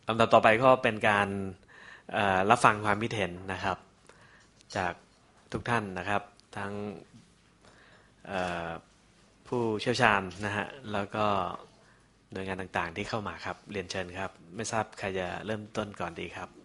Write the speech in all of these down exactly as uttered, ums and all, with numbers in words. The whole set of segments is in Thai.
ลำดับต่อไปก็เป็นการรับฟังความคิดเห็นนะครับจากทุกท่านนะครับทั้งผู้เชี่ยวชาญนะฮะแล้วก็หน่วยงานต่างๆที่เข้ามาครับเรียนเชิญครับไม่ทราบใครจะเริ่มต้นก่อนดีครับ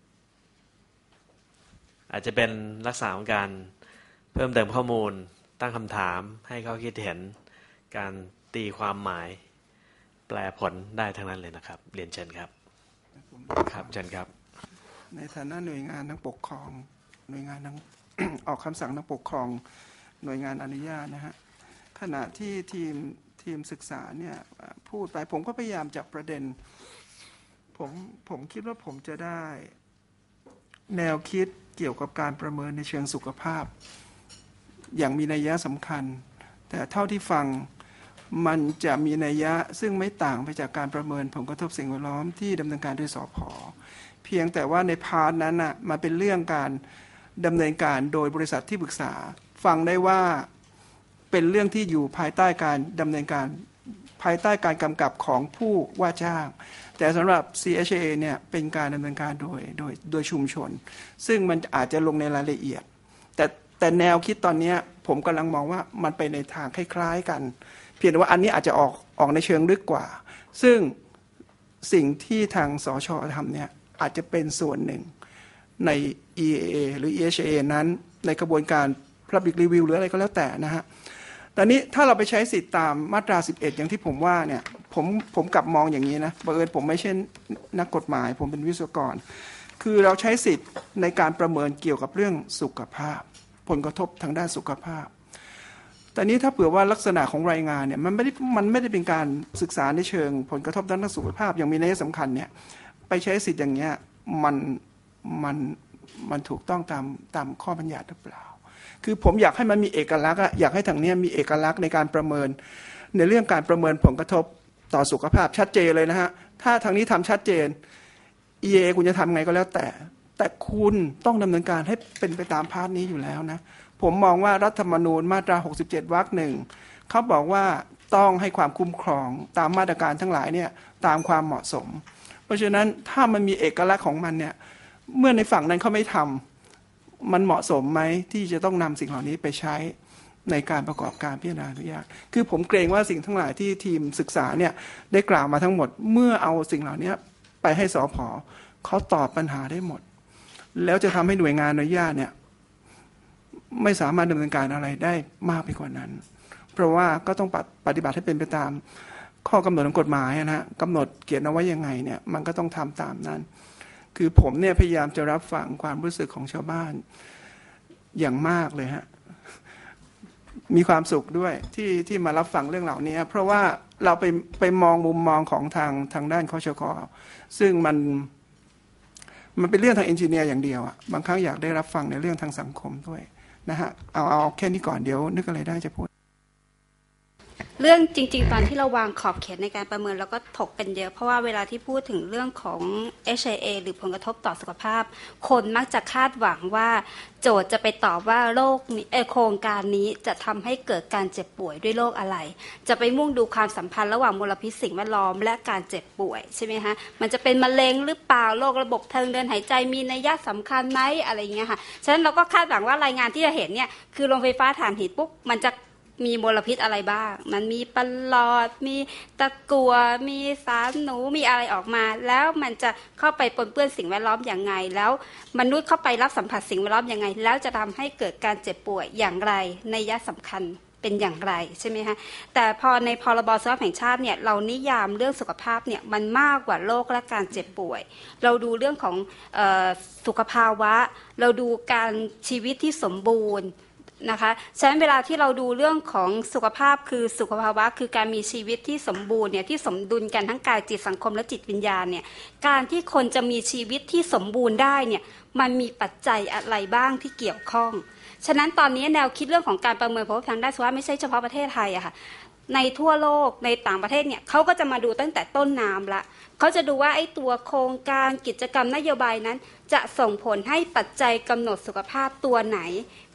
อาจจะเป็นลักษณะของการเพิ่มเติมข้อมูลตั้งคำถามให้ข้อคิดเห็นการตีความหมายแปลผลได้ทั้งนั้นเลยนะครับเรียนเชิญครับครับเชิญครับในฐานะหน่วยงานทั้งปกครองหน่วยงานทั้ง ออกคำสั่งทั้งปกครองหน่วยงานอนุญาตนะฮะขณะที่ทีมทีมศึกษาเนี่ยพูดไปผมก็พยายามจับประเด็นผมผมคิดว่าผมจะได้แนวคิดเกี่ยวกับการประเมินในเชิงสุขภาพอย่างมีนัยยะสำคัญแต่เท่าที่ฟังมันจะมีนัยยะซึ่งไม่ต่างไปจากการประเมินผลกระทบสิ่งแวดล้อมที่ดำเนินการด้วยสผ.เพียงแต่ว่าในพาร์ทนั้นน่ะมันเป็นเรื่องการดำเนินการโดยบริษัทที่ปรึกษาฟังได้ว่าเป็นเรื่องที่อยู่ภายใต้การดำเนินการภายใต้การกำกับของผู้ว่าจ้างแต่สำหรับ ซี เอช เอ เนี่ยเป็นการดำเนินการโดยโดยโดยชุมชนซึ่งมันอาจจะลงในรายละเอียดแต่แต่แนวคิดตอนนี้ผมกำลังมองว่ามันไปในทางคล้ายๆกันเพียงแต่ว่าอันนี้อาจจะออกออกในเชิงลึกกว่าซึ่งสิ่งที่ทางสช.ทำเนี่ยอาจจะเป็นส่วนหนึ่งใน อี เอ เอ หรือ อี เอช เอ นั้นในกระบวนการ Public Review หรืออะไรก็แล้วแต่นะฮะตอนนี้ถ้าเราไปใช้สิทธิ์ตามมาตราสิบเอ็ดอย่างที่ผมว่าเนี่ยผมผมกลับมองอย่างนี้นะบังเอิญผมไม่ใช่นักกฎหมายผมเป็นวิศวกรคือเราใช้สิทธิ์ในการประเมินเกี่ยวกับเรื่องสุขภาพผลกระทบทางด้านสุขภาพแต่นี้ถ้าเผื่อว่าลักษณะของรายงานเนี่ยมันไม่ได้มันไม่ได้เป็นการศึกษาในเชิงผลกระทบด้านสุขภาพอย่างมีนัยสำคัญเนี่ยไปใช้สิทธิ์อย่างเงี้ยมันมันมันถูกต้องตามตามข้อบัญญัติหรือเปล่าคือผมอยากให้มันมีเอกลักษณ์อยากให้ทางนี้มีเอกลักษณ์ในการประเมินในเรื่องการประเมินผลกระทบต่อสุขภาพชัดเจนเลยนะฮะถ้าทางนี้ทำชัดเจน อี เอ คุณจะทำไงก็แล้วแต่แต่คุณต้องดำเนินการให้เป็นไปตามพาร์ทนี้อยู่แล้วนะผมมองว่ารัฐธรรมนูญมาตราหกสิบเจ็ดวรรคหนึ่งเขาบอกว่าต้องให้ความคุ้มครองตามมาตรการทั้งหลายเนี่ยตามความเหมาะสมเพราะฉะนั้นถ้ามันมีเอกลักษณ์ของมันเนี่ยเมื่อในฝั่งนั้นเขาไม่ทำมันเหมาะสมไหมที่จะต้องนำสิ่งเหล่านี้ไปใช้ในการประกอบการพิจารณาอนุญาตคือผมเกรงว่าสิ่งทั้งหลายที่ทีมศึกษาเนี่ยได้กล่าวมาทั้งหมดเมื่อเอาสิ่งเหล่านี้ไปให้สผ.เขาตอบปัญหาได้หมดแล้วจะทำให้หน่วยงานอนุญาตเนี่ยไม่สามารถดำเนินการอะไรได้มากไปกว่านั้นเพราะว่าก็ต้องปฏิบัติให้เป็นไปตามข้อกำหนดของกฎหมายนะฮะกำหนดเขียนเอาไว้ยังไงเนี่ยมันก็ต้องทำตามนั้นคือผมเนี่ยพยายามจะรับฟังความรู้สึกของชาวบ้านอย่างมากเลยฮะมีความสุขด้วยที่ที่มารับฟังเรื่องเหล่านี้เพราะว่าเราไปไปมองมุมมองของทางทางด้านคชก.ซึ่งมันมันเป็นเรื่องทางเอนจิเนียร์อย่างเดียวอ่ะบางครั้งอยากได้รับฟังในเรื่องทางสังคมด้วยนะฮะเอาเอาแค่นี้ก่อนเดี๋ยวนึกอะไรได้จะพูดเรื่องจริงๆตอนที่เราวางขอบเขตในการประเมินเราก็ถกกันเยอะเพราะว่าเวลาที่พูดถึงเรื่องของ เอช ไอ เอ หรือผลกระทบต่อสุขภาพคนมักจะคาดหวังว่าโจทย์จะไปตอบว่าโรคนี้โครงการนี้จะทำให้เกิดการเจ็บป่วยด้วยโรคอะไรจะไปมุ่งดูความสัมพันธ์ระหว่างมลพิษสิ่งแวดล้อมและการเจ็บป่วยใช่ไหมคะมันจะเป็นมะเร็งหรือเปล่าโรคระบบทางเดินหายใจมีนัยยะสำคัญไหมอะไรอย่างเงี้ยค่ะฉะนั้นเราก็คาดหวังว่ารายงานที่จะเห็นเนี่ยคือโรงไฟฟ้าถ่านหินปุ๊บมันจะมีมลพิษอะไรบ้างมันมีปลอดมีตะกั่วมีสารหนูมีอะไรออกมาแล้วมันจะเข้าไปปนเปื้อนสิ่งแวดล้อมอย่างไงแล้วมนุษย์เข้าไปรับสัมผัสสิ่งแวดล้อมอย่างไงแล้วจะทำให้เกิดการเจ็บป่วยอย่างไรนัยยะสำคัญเป็นอย่างไรใช่ไหมคะแต่พอในพรบสุขภาพแห่งชาติเนี่ยเรานิยามเรื่องสุขภาพเนี่ยมันมากกว่าโรคและการเจ็บป่วยเราดูเรื่องของเอ่อสุขภาวะเราดูการชีวิตที่สมบูรณ์นะคะฉะนั้นเวลาที่เราดูเรื่องของสุขภาพคือสุขภาวะคือการมีชีวิตที่สมบูรณ์เนี่ยที่สมดุลกันทั้งกายจิตสังคมและจิตวิญญาณเนี่ยการที่คนจะมีชีวิตที่สมบูรณ์ได้เนี่ยมันมีปัจจัยอะไรบ้างที่เกี่ยวข้องฉะนั้นตอนนี้แนวคิดเรื่องของการประเมินผลทางด้านสุขภาพไม่ใช่เฉพาะประเทศไทยอะค่ะในทั่วโลกในต่างประเทศเนี่ยเขาก็จะมาดูตั้งแต่ต้นน้ำละเขาจะดูว่าไอ้ตัวโครงการกิจกรรมนโยบายนั้นจะส่งผลให้ปัจจัยกำหนดสุขภาพตัวไหน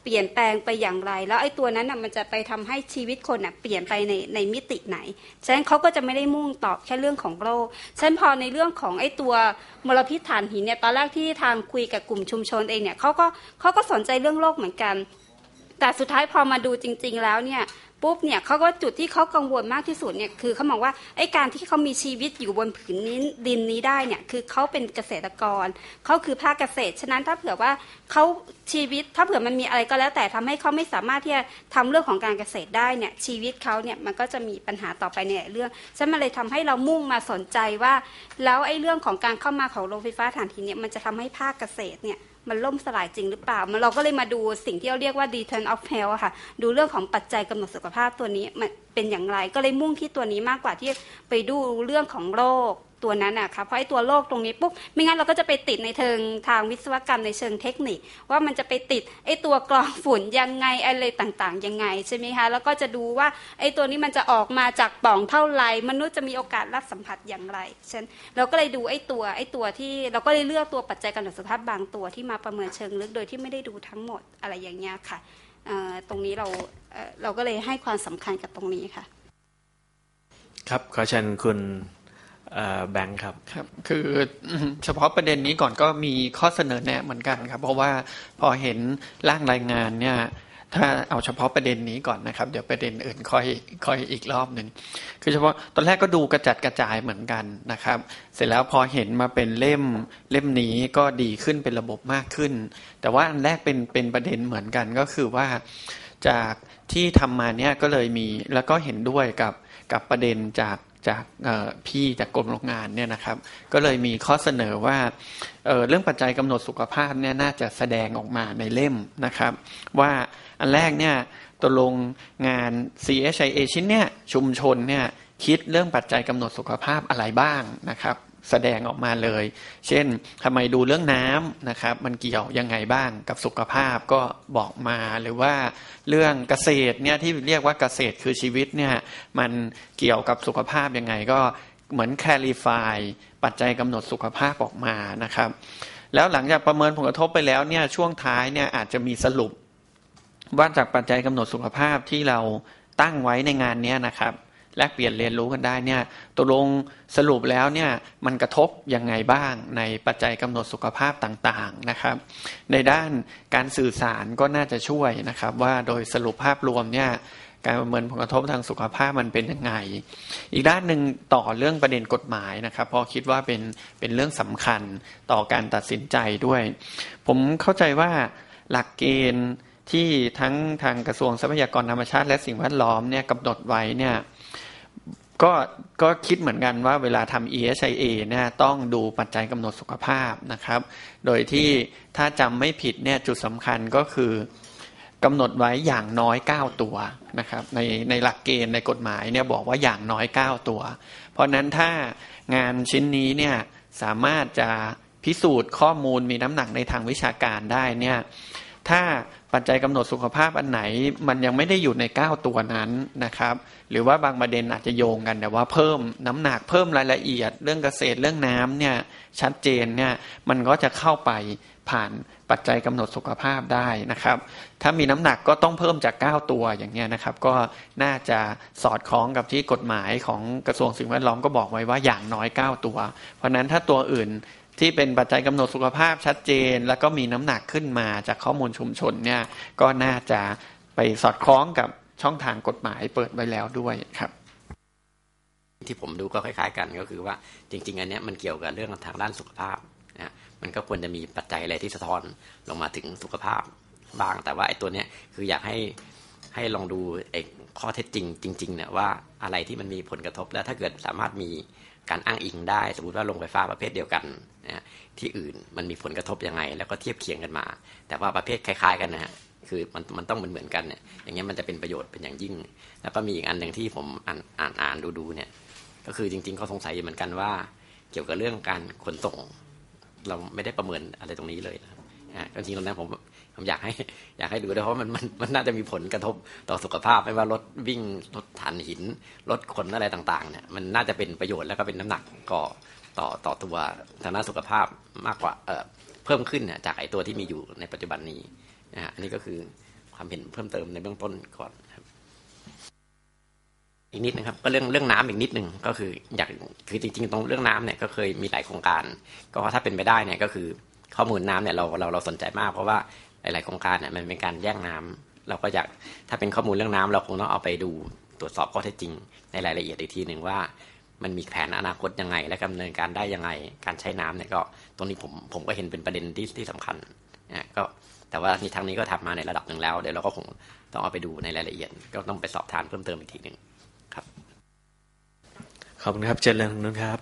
เปลี่ยนแปลงไปอย่างไรแล้วไอ้ตัวนั้นน่ะมันจะไปทำให้ชีวิตคนน่ะเปลี่ยนไปในในมิติไหนฉะนั้นเขาก็จะไม่ได้มุ่งตอบแค่เรื่องของโรคฉะนั้นพอในเรื่องของไอ้ตัวมลพิษถ่านหินเนี่ยตอนแรกที่ทางคุยกับกลุ่มชุมชนเองเนี่ยเขาก็เขาก็สนใจเรื่องโรคเหมือนกันแต่สุดท้ายพอมาดูจริงๆแล้วเนี่ยปุ๊บเนี่ยเขาก็จุดที่เขากังวลมากที่สุดเนี่ยคือเขามองว่าไอ้การที่เขามีชีวิตอยู่บนผืนนี้ดินนี้ได้เนี่ยคือเขาเป็นเกษตรกรเขาคือภาคเกษตรฉะนั้นถ้าเผื่อว่าเขาชีวิตถ้าเผื่อมันมีอะไรก็แล้วแต่ทำให้เขาไม่สามารถที่จะทำเรื่องของการเกษตรได้เนี่ยชีวิตเขาเนี่ยมันก็จะมีปัญหาต่อไปในเรื่องฉะนั้นมันเลยทำให้เรามุ่งมาสนใจว่าแล้วไอ้เรื่องของการเข้ามาของโรงไฟฟ้าถ่านหินเนี่ยมันจะทำให้ภาคเกษตรเนี่ยมันล่มสลายจริงหรือเปล่ามันเราก็เลยมาดูสิ่งที่เราเรียกว่า deterrent of health ค่ะดูเรื่องของปัจจัยกำหนดสุขภาพตัวนี้มันเป็นอย่างไรก็เลยมุ่งที่ตัวนี้มากกว่าที่ไปดูเรื่องของโรคตัวนั้นนะคะเพราะไอ้ตัวโรคตรงนี้ปุ๊บไม่งั้นเราก็จะไปติดในเชิงทางวิศวกรรมในเชิงเทคนิคว่ามันจะไปติดไอ้ตัวกรองฝุ่นยังไงอะไรต่างๆยังไงใช่ไหมคะแล้วก็จะดูว่าไอ้ตัวนี้มันจะออกมาจากปล่องเท่าไหร่มนุษย์จะมีโอกาสรับสัมผัสอย่างไรเช่นเราก็เลยดูไอ้ตัวไอ้ตัวที่เราก็เลยเลือกตัวปัจจัยกำหนดสุขภาพบางตัวที่มาประเมินเชิงลึกโดยที่ไม่ได้ดูทั้งหมดอะไรอย่างเงี้ยค่ะตรงนี้เราเราก็เลยให้ความสำคัญกับตรงนี้ค่ะครับขอเชิญคุณแบงค์ครับครับคือเฉพาะประเด็นนี้ก่อนก็มีข้อเสนอแนะเหมือนกันครับเพราะว่าพอเห็นร่างรายงานเนี่ยถ้าเอาเฉพาะประเด็นนี้ก่อนนะครับเดี๋ยวประเด็นอื่นค่อยค่อยอีกรอบหนึ่งคือเฉพาะตอนแรกก็ดูกระจัดกระจายเหมือนกันนะครับเสร็จแล้วพอเห็นมาเป็นเล่มเล่มนี้ก็ดีขึ้นเป็นระบบมากขึ้นแต่ว่าอันแรกเป็นเป็นประเด็นเหมือนกันก็คือว่าจากที่ทำมาเนี่ยก็เลยมีแล้วก็เห็นด้วยกับกับประเด็นจากจากพี่จากกรมโรงงานเนี่ยนะครับก็เลยมีข้อเสนอว่า เ, เรื่องปัจจัยกำหนดสุขภาพเนี่ยน่าจะแสดงออกมาในเล่มนะครับว่าอันแรกเนี่ยตกลงงาน ซี เอช ไอ เอ ชิ้นเนี่ยชุมชนเนี่ยคิดเรื่องปัจจัยกำหนดสุขภาพอะไรบ้างนะครับแสดงออกมาเลยเช่นทำไมดูเรื่องน้ำนะครับมันเกี่ยวยังไงบ้างกับสุขภาพก็บอกมาหรือว่าเรื่องเกษตรเนี่ยที่เรียกว่าเกษตรคือชีวิตเนี่ยมันเกี่ยวกับสุขภาพยังไงก็เหมือนแคลิฟายปัจจัยกำหนดสุขภาพออกมานะครับแล้วหลังจากประเมินผลกระทบไปแล้วเนี่ยช่วงท้ายเนี่ยอาจจะมีสรุปว่าจากปัจจัยกำหนดสุขภาพที่เราตั้งไว้ในงานนี้นะครับแลกเปลี่ยนเรียนรู้กันได้เนี่ยตกลงสรุปแล้วเนี่ยมันกระทบยังไงบ้างในปัจจัยกำหนดสุขภาพต่างๆนะครับในด้านการสื่อสารก็น่าจะช่วยนะครับว่าโดยสรุปภาพรวมเนี่ยการประเมินผลกระทบทางสุขภาพมันเป็นยังไงอีกด้านหนึ่งต่อเรื่องประเด็นกฎหมายนะครับเพราะคิดว่าเป็นเป็นเรื่องสำคัญต่อการตัดสินใจด้วยผมเข้าใจว่าหลักเกณฑ์ที่ทั้งทางกระทรวงทรัพยากรธรรมชาติและสิ่งแวดล้อมเนี่ยกำหนดไว้เนี่ยก็ก็คิดเหมือนกันว่าเวลาทำ อี เอช ไอ เอ เนี่ยต้องดูปัจจัยกำหนดสุขภาพนะครับโดยที่ถ้าจำไม่ผิดเนี่ยจุดสำคัญก็คือกำหนดไว้อย่างน้อยเก้าตัวนะครับในในหลักเกณฑ์ในกฎหมายเนี่ยบอกว่าอย่างน้อยเก้าตัวเพราะนั้นถ้างานชิ้นนี้เนี่ยสามารถจะพิสูจน์ข้อมูลมีน้ำหนักในทางวิชาการได้เนี่ยถ้าปัจจัยกำหนดสุขภาพอันไหนมันยังไม่ได้อยู่ในเก้าตัวนั้นนะครับหรือว่าบางประเด็นอาจจะโยงกันแต่ว่าเพิ่มน้ำหนักเพิ่มรายละเอียดเรื่องเกษตรเรื่องน้ำเนี่ยชัดเจนเนี่ยมันก็จะเข้าไปผ่านปัจจัยกำหนดสุขภาพได้นะครับถ้ามีน้ำหนักก็ต้องเพิ่มจากเก้าตัวอย่างเงี้ยนะครับก็น่าจะสอดคล้องกับที่กฎหมายของกระทรวงสิ่งแวดล้อมก็บอกไว้ว่าอย่างน้อยเก้าตัวเพราะนั้นถ้าตัวอื่นที่เป็นปัจจัยกำหนดสุขภาพชัดเจนแล้วก็มีน้ำหนักขึ้นมาจากข้อมูลชุมชนเนี่ยก็น่าจะไปสอดคล้องกับช่องทางกฎหมายเปิดไว้แล้วด้วยครับที่ผมดูก็คล้ายๆกันก็คือว่าจริงๆอันนี้มันเกี่ยวกับเรื่องทางด้านสุขภาพนะมันก็ควรจะมีปัจจัยอะไรที่สะท้อนลงมาถึงสุขภาพบ้างแต่ว่าไอ้ตัวเนี้ยคืออยากให้ให้ลองดูไอ้ข้อเท็จจริงจริงๆเนี่ยว่าอะไรที่มันมีผลกระทบแล้วถ้าเกิดสามารถมีการอ้างอิงได้สมมติว่าโรงไฟฟ้าประเภทเดียวกันนะที่อื่นมันมีผลกระทบยังไงแล้วก็เทียบเคียงกันมาแต่ว่าประเภทคล้ายๆกันนะฮะคือมันมันต้องเหมือนเหมือนกันเนี่ยอย่างเงี้ยมันจะเป็นประโยชน์เป็นอย่างยิ่งแล้วก็มีอีกอันหนึ่งที่ผมอ่านอ่านอ่านดูดูเนี่ยก็คือจริงๆเขาสงสัยเหมือนกันว่าเกี่ยวกับเรื่องการขนส่งเราไม่ได้ประเมินอะไรตรงนี้เลยนะครับจริงๆตรงนั้นผมผมอยากให้อยากให้ดูด้วยเพราะมันมันมันน่าจะมีผลกระทบต่อสุขภาพไม่ว่ารถวิ่งรถถ่านหินรถขนอะไรต่างๆเนี่ยมันน่าจะเป็นประโยชน์แล้วก็เป็นน้ำหนักก่อต่อต่อตัวทางด้านสุขภาพมากกว่าเอ่อเพิ่มขึ้นเนี่ยจากไอ้ตัวที่มีอยู่ในปัจจุบันนี้นะฮะอันนี้ก็คือความเห็นเพิ่มเติมในเบื้องต้นก่อนครับอีกนิดนะครับก็เรื่องเรื่องน้ำอีกนิดหนึ่งก็คืออยากคือจริงๆตรงเรื่องน้ำเนี่ยก็เคยมีหลายโครงการก็ถ้าเป็นไปได้เนี่ยก็คือข้อมูลน้ำเนี่ยเราเราเราสนใจมากเพราะว่าหลายๆโครงการเนี่ยมันเป็นการแย่งน้ำเราก็อยากถ้าเป็นข้อมูลเรื่องน้ำเราคงต้องเอาไปดูตรวจสอบข้อเท็จจริงในรายละเอียดอีกทีหนึ่งว่ามันมีแผนอนาคตยังไงและดำเนินการได้ยังไงการใช้น้ำเนี่ยก็ตรงนี้ผมผมก็เห็นเป็นประเด็นที่ที่สำคัญนะก็แต่ว่าในทางนี้ก็ทำมาในระดับหนึ่งแล้วเดี๋ยวเราก็คงต้องเอาไปดูในรายละเอียดก็ต้องไปสอบทานเพิ่มเติมอีกทีหนึ่งครับขอบคุณครับเจริญนุ่นครับ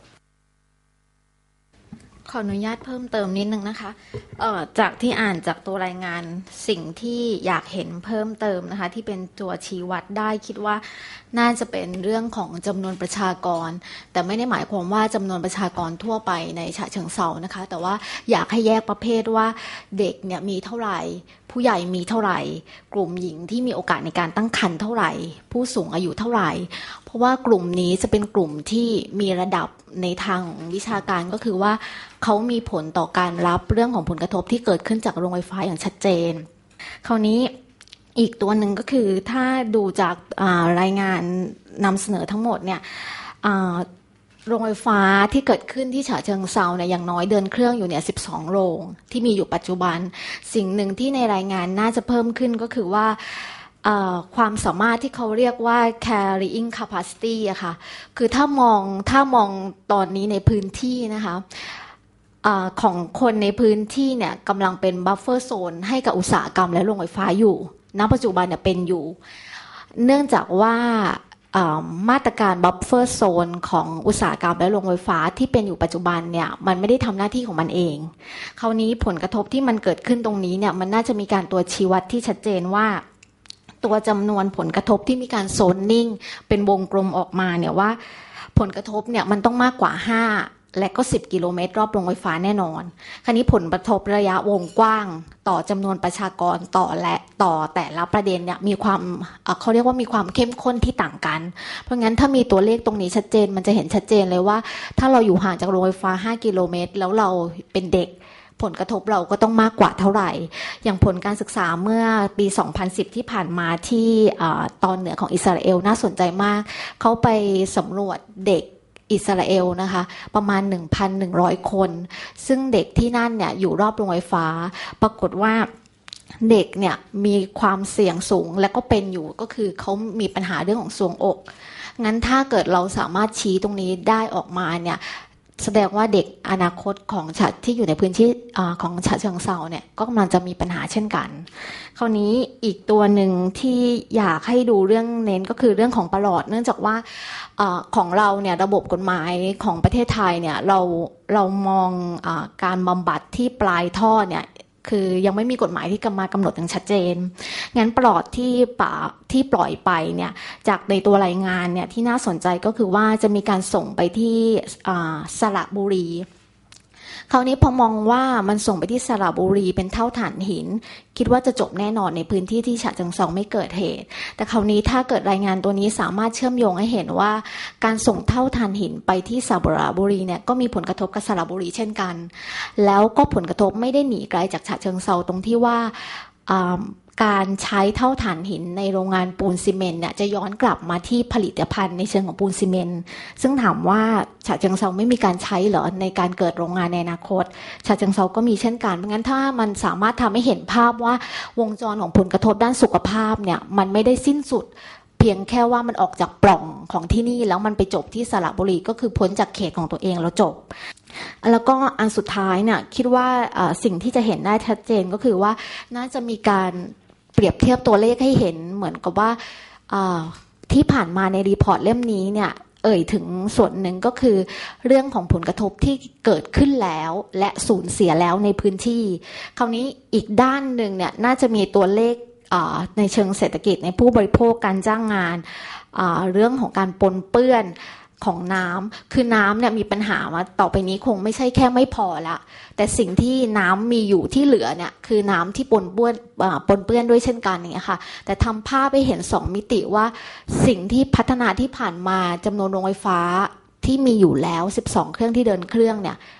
ขออนุญาตเพิ่มเติมนิดนึงนะคะเอ่อจากที่อ่านจากตัวรายงานสิ่งที่อยากเห็นเพิ่มเติมนะคะที่เป็นตัวชี้วัดได้คิดว่าน่าจะเป็นเรื่องของจำนวนประชากรแต่ไม่ได้หมายความว่าจำนวนประชากรทั่วไปในฉะเชิงเทรานะคะแต่ว่าอยากให้แยกประเภทว่าเด็กเนี่ยมีเท่าไหร่ผู้ใหญ่มีเท่าไหร่กลุ่มหญิงที่มีโอกาสในการตั้งครรภ์เท่าไหร่ผู้สูงอายุเท่าไหร่เพราะว่ากลุ่มนี้จะเป็นกลุ่มที่มีระดับในทางวิชาการก็คือว่าเขามีผลต่อการรับเรื่องของผลกระทบที่เกิดขึ้นจากโรงไฟฟ้าอย่างชัดเจนคราวนี้อีกตัวหนึ่งก็คือถ้าดูจากรายงานนำเสนอทั้งหมดเนี่ยโรงไฟฟ้าที่เกิดขึ้นที่ฉะเชิงเทราเนี่ยอย่างน้อยเดินเครื่องอยู่เนี่ยสิบสองโรงที่มีอยู่ปัจจุบันสิ่งหนึ่งที่ในรายงานน่าจะเพิ่มขึ้นก็คือว่าความสามารถที่เขาเรียกว่า carrying capacity อะค่ะคือถ้ามองถ้ามองตอนนี้ในพื้นที่นะคะของคนในพื้นที่เนี่ยกำลังเป็น buffer zone ให้กับอุตสาหกรรมและโรงไฟฟ้าอยู่ณปัจจุบันเนี่ยเป็นอยู่เนื่องจากว่ามาตรการ buffer zone ของอุตสาหกรรมและโรงไฟฟ้าที่เป็นอยู่ปัจจุบันเนี่ยมันไม่ได้ทำหน้าที่ของมันเองคราวนี้ผลกระทบที่มันเกิดขึ้นตรงนี้เนี่ยมันน่าจะมีการตัวชี้วัดที่ชัดเจนว่าตัวจำนวนผลกระทบที่มีการโซนนิ่งเป็นวงกลมออกมาเนี่ยว่าผลกระทบเนี่ยมันต้องมากกว่าห้าและก็สิบกิโลเมตรรอบโรงไฟฟ้าแน่นอนคราวนี้ผลกระทบระยะวงกว้างต่อจำนวนประชากรต่อและต่อแต่ละประเด็นเนี่ยมีความเขาเรียกว่ามีความเข้มข้นที่ต่างกันเพราะงั้นถ้ามีตัวเลขตรงนี้ชัดเจนมันจะเห็นชัดเจนเลยว่าถ้าเราอยู่ห่างจากโรงไฟฟ้าห้ากิโลเมตรแล้วเราเป็นเด็กผลกระทบเราก็ต้องมากกว่าเท่าไหร่อย่างผลการศึกษาเมื่อปีสองพันสิบที่ผ่านมาที่ตอนเหนือของอิสราเอลน่าสนใจมากเขาไปสำรวจเด็กอิสราเอลนะคะประมาณ หนึ่งพันหนึ่งร้อย คนซึ่งเด็กที่นั่นเนี่ยอยู่รอบโรงไฟฟ้าปรากฏว่าเด็กเนี่ยมีความเสี่ยงสูงและก็เป็นอยู่ก็คือเขามีปัญหาเรื่องของทรวงอกงั้นถ้าเกิดเราสามารถชี้ตรงนี้ได้ออกมาเนี่ยแสดงว่าเด็กอนาคตของฉะที่อยู่ในพื้นที่ของฉะเชิงเทราเนี่ยก็กำลังจะมีปัญหาเช่นกันคราวนี้อีกตัวหนึ่งที่อยากให้ดูเรื่องเน้นก็คือเรื่องของปลอดเนื่องจากว่าของเราเนี่ยระบบกฎหมายของประเทศไทยเนี่ยเราเรามองการบำบัดที่ปลายท่อเนี่ยคือยังไม่มีกฎหมายที่กำมากำหนดอย่างชัดเจนงั้นปลอดที่ป่าที่ปล่อยไปเนี่ยจากในตัวรายงานเนี่ยที่น่าสนใจก็คือว่าจะมีการส่งไปที่สระบุรีคราวนี้พอมองว่ามันส่งไปที่สระบุรีเป็นเท่าฐานหินคิดว่าจะจบแน่นอนในพื้นที่ที่ฉะเชิงเทราไม่เกิดเหตุแต่คราวนี้ถ้าเกิดรายงานตัวนี้สามารถเชื่อมโยงให้เห็นว่าการส่งเท่าฐานหินไปที่สระบุรีเนี่ยก็มีผลกระทบกับสระบุรีเช่นกันแล้วก็ผลกระทบไม่ได้หนีไกลจากฉะเชิงเทราตรงที่ว่าการใช้เท่าฐานหินในโรงงานปูนซีเมนต์เนี่ยจะย้อนกลับมาที่ผลิตภัณฑ์ในเชิงของปูนซีเมนต์ซึ่งถามว่าฉะเชิงเทราไม่มีการใช้เหรอในการเกิดโรงงานในอนาคตฉะเชิงเทราก็มีเช่นกันเพราะงั้นถ้ามันสามารถทำให้เห็นภาพว่าวงจรของผลกระทบด้านสุขภาพเนี่ยมันไม่ได้สิ้นสุดเพียงแค่ว่ามันออกจากปล่องของที่นี่แล้วมันไปจบที่สระบุรีก็คือพ้นจากเขตของตัวเองแล้วจบแล้วก็อันสุดท้ายเนี่ยคิดว่าสิ่งที่จะเห็นได้ชัดเจนก็คือว่าน่าจะมีการเปรียบเทียบตัวเลขให้เห็นเหมือนกับว่าที่ผ่านมาในรีพอร์ตเล่มนี้เนี่ยเอ่ยถึงส่วนหนึ่งก็คือเรื่องของผลกระทบที่เกิดขึ้นแล้วและสูญเสียแล้วในพื้นที่คราวนี้อีกด้านหนึ่งเนี่ยน่าจะมีตัวเลขในเชิงเศรษฐกิจในผู้บริโภคการจ้างงานเรื่องของการปนเปื้อนของน้ำคือน้ำเนี่ยมีปัญหามาต่อไปนี้คงไม่ใช่แค่ไม่พอละแต่สิ่งที่น้ำมีอยู่ที่เหลือเนี่ยคือน้ำที่ปนเปื้อนปนเปื้อนด้วยเช่นกันอย่างเงี้ยค่ะแต่ทำภาพให้เห็นสองมิติว่าสิ่งที่พัฒนาที่ผ่านมาจำนวนโรงไฟฟ้าที่มีอยู่แล้วสิบสองเครื่องที่เดินเครื่องเนี่ย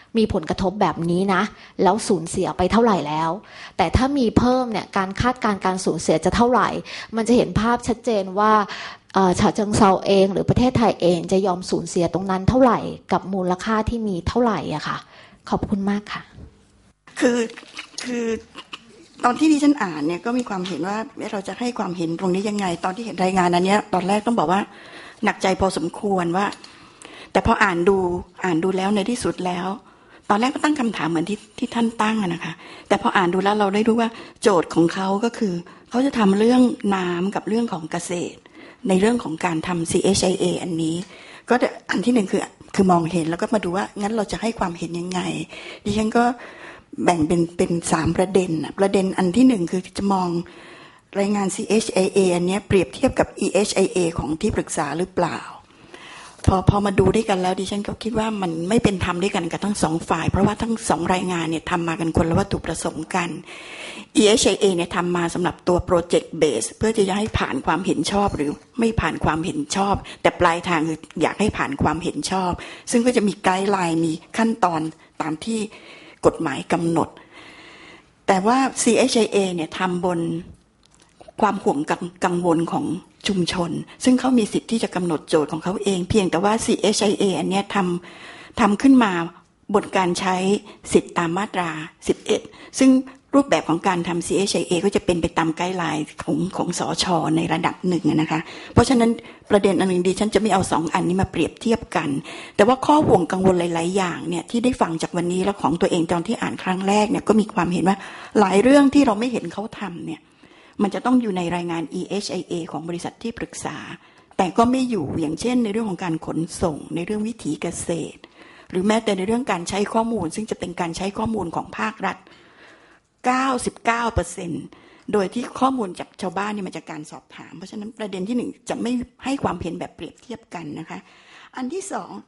มีผลกระทบแบบนี้นะแล้วสูญเสียไปเท่าไหร่แล้วแต่ถ้ามีเพิ่มเนี่ยการคาดการณ์การสูญเสียจะเท่าไหร่มันจะเห็นภาพชัดเจนว่าฉะเชิงเทราเองหรือประเทศไทยเองจะยอมสูญเสียตรงนั้นเท่าไหร่กับมูลค่าที่มีเท่าไหร่อะค่ะขอบคุณมากค่ะคือคือตอนที่ดิฉันอ่านเนี่ยก็มีความเห็นว่าเราจะให้ความเห็นตรงนี้ยังไงตอนที่เห็นรายงานอันนี้ตอนแรกต้องบอกว่าหนักใจพอสมควรว่าแต่พออ่านดูอ่านดูแล้วในที่สุดแล้วตอนแรกก็ตั้งคำถามเหมือนที่ที่ท่านตั้งนะคะแต่พออ่านดูแล้วเราได้รู้ว่าโจทย์ของเขาก็คือเขาจะทำเรื่องน้ำกับเรื่องของเกษตรในเรื่องของการทำ ซี เอช ไอ เอ อันนี้ก็อันที่หนึ่งคือคือมองเห็นแล้วก็มาดูว่างั้นเราจะให้ความเห็นยังไงดิฉันก็แบ่งเป็นเป็นสามประเด็นประเด็นอันที่หนึ่งคือจะมองรายงาน ซี เอช ไอ เอ อันนี้เปรียบเทียบกับ อี เอช ไอ เอ ของที่ปรึกษาหรือเปล่าพอพอมาดูด้วยกันแล้วดิฉันก็คิดว่ามันไม่เป็นธรรมด้วยกันกับทั้งสองฝ่ายเพราะว่าทั้งสองรายงานเนี่ยทำมากันคนละวัตถุประสงค์กัน อี เอช ไอ เอ เนี่ยทำมาสำหรับตัว project base เพื่อที่จะให้ผ่านความเห็นชอบหรือไม่ผ่านความเห็นชอบแต่ปลายทางคืออยากให้ผ่านความเห็นชอบซึ่งก็จะมีไกด์ไลน์มีขั้นตอนตามที่กฎหมายกำหนดแต่ว่า ซี เอช ไอ เอ เนี่ยทำบนความห่วงกังวลของชุมชนซึ่งเขามีสิทธิ์ที่จะกำหนดโจทย์ของเขาเองเพียงแต่ว่า ซี เอช ไอ เอ อันนี้ทำทำขึ้นมาบนการใช้สิทธิตามมาตราสิบเอ็ดซึ่งรูปแบบของการทำ ซี เอช ไอ เอ ก็จะเป็นไปตามไกด์ไลน์ของของสช.ในระดับหนึ่งนะคะเพราะฉะนั้นประเด็นอันหนึ่งดิฉันจะไม่เอาสองอันนี้มาเปรียบเทียบกันแต่ว่าข้อห่วงกังวลหลายๆอย่างเนี่ยที่ได้ฟังจากวันนี้แล้วของตัวเองตอนที่อ่านครั้งแรกเนี่ยก็มีความเห็นว่าหลายเรื่องที่เราไม่เห็นเขาทำเนี่ยมันจะต้องอยู่ในรายงาน อี เอช ไอ เอ ของบริษัทที่ปรึกษาแต่ก็ไม่อยู่อย่างเช่นในเรื่องของการขนส่งในเรื่องวิถีเกษตรหรือแม้แต่ในเรื่องการใช้ข้อมูลซึ่งจะเป็นการใช้ข้อมูลของภาครัฐ เก้าสิบเก้าเปอร์เซ็นต์ โดยที่ข้อมูลจากชาวบ้านนี่มาจากการสอบถามเพราะฉะนั้นประเด็นที่หนึ่งจะไม่ให้ความเห็นแบบเปรียบเทียบกันนะคะอันที่สอง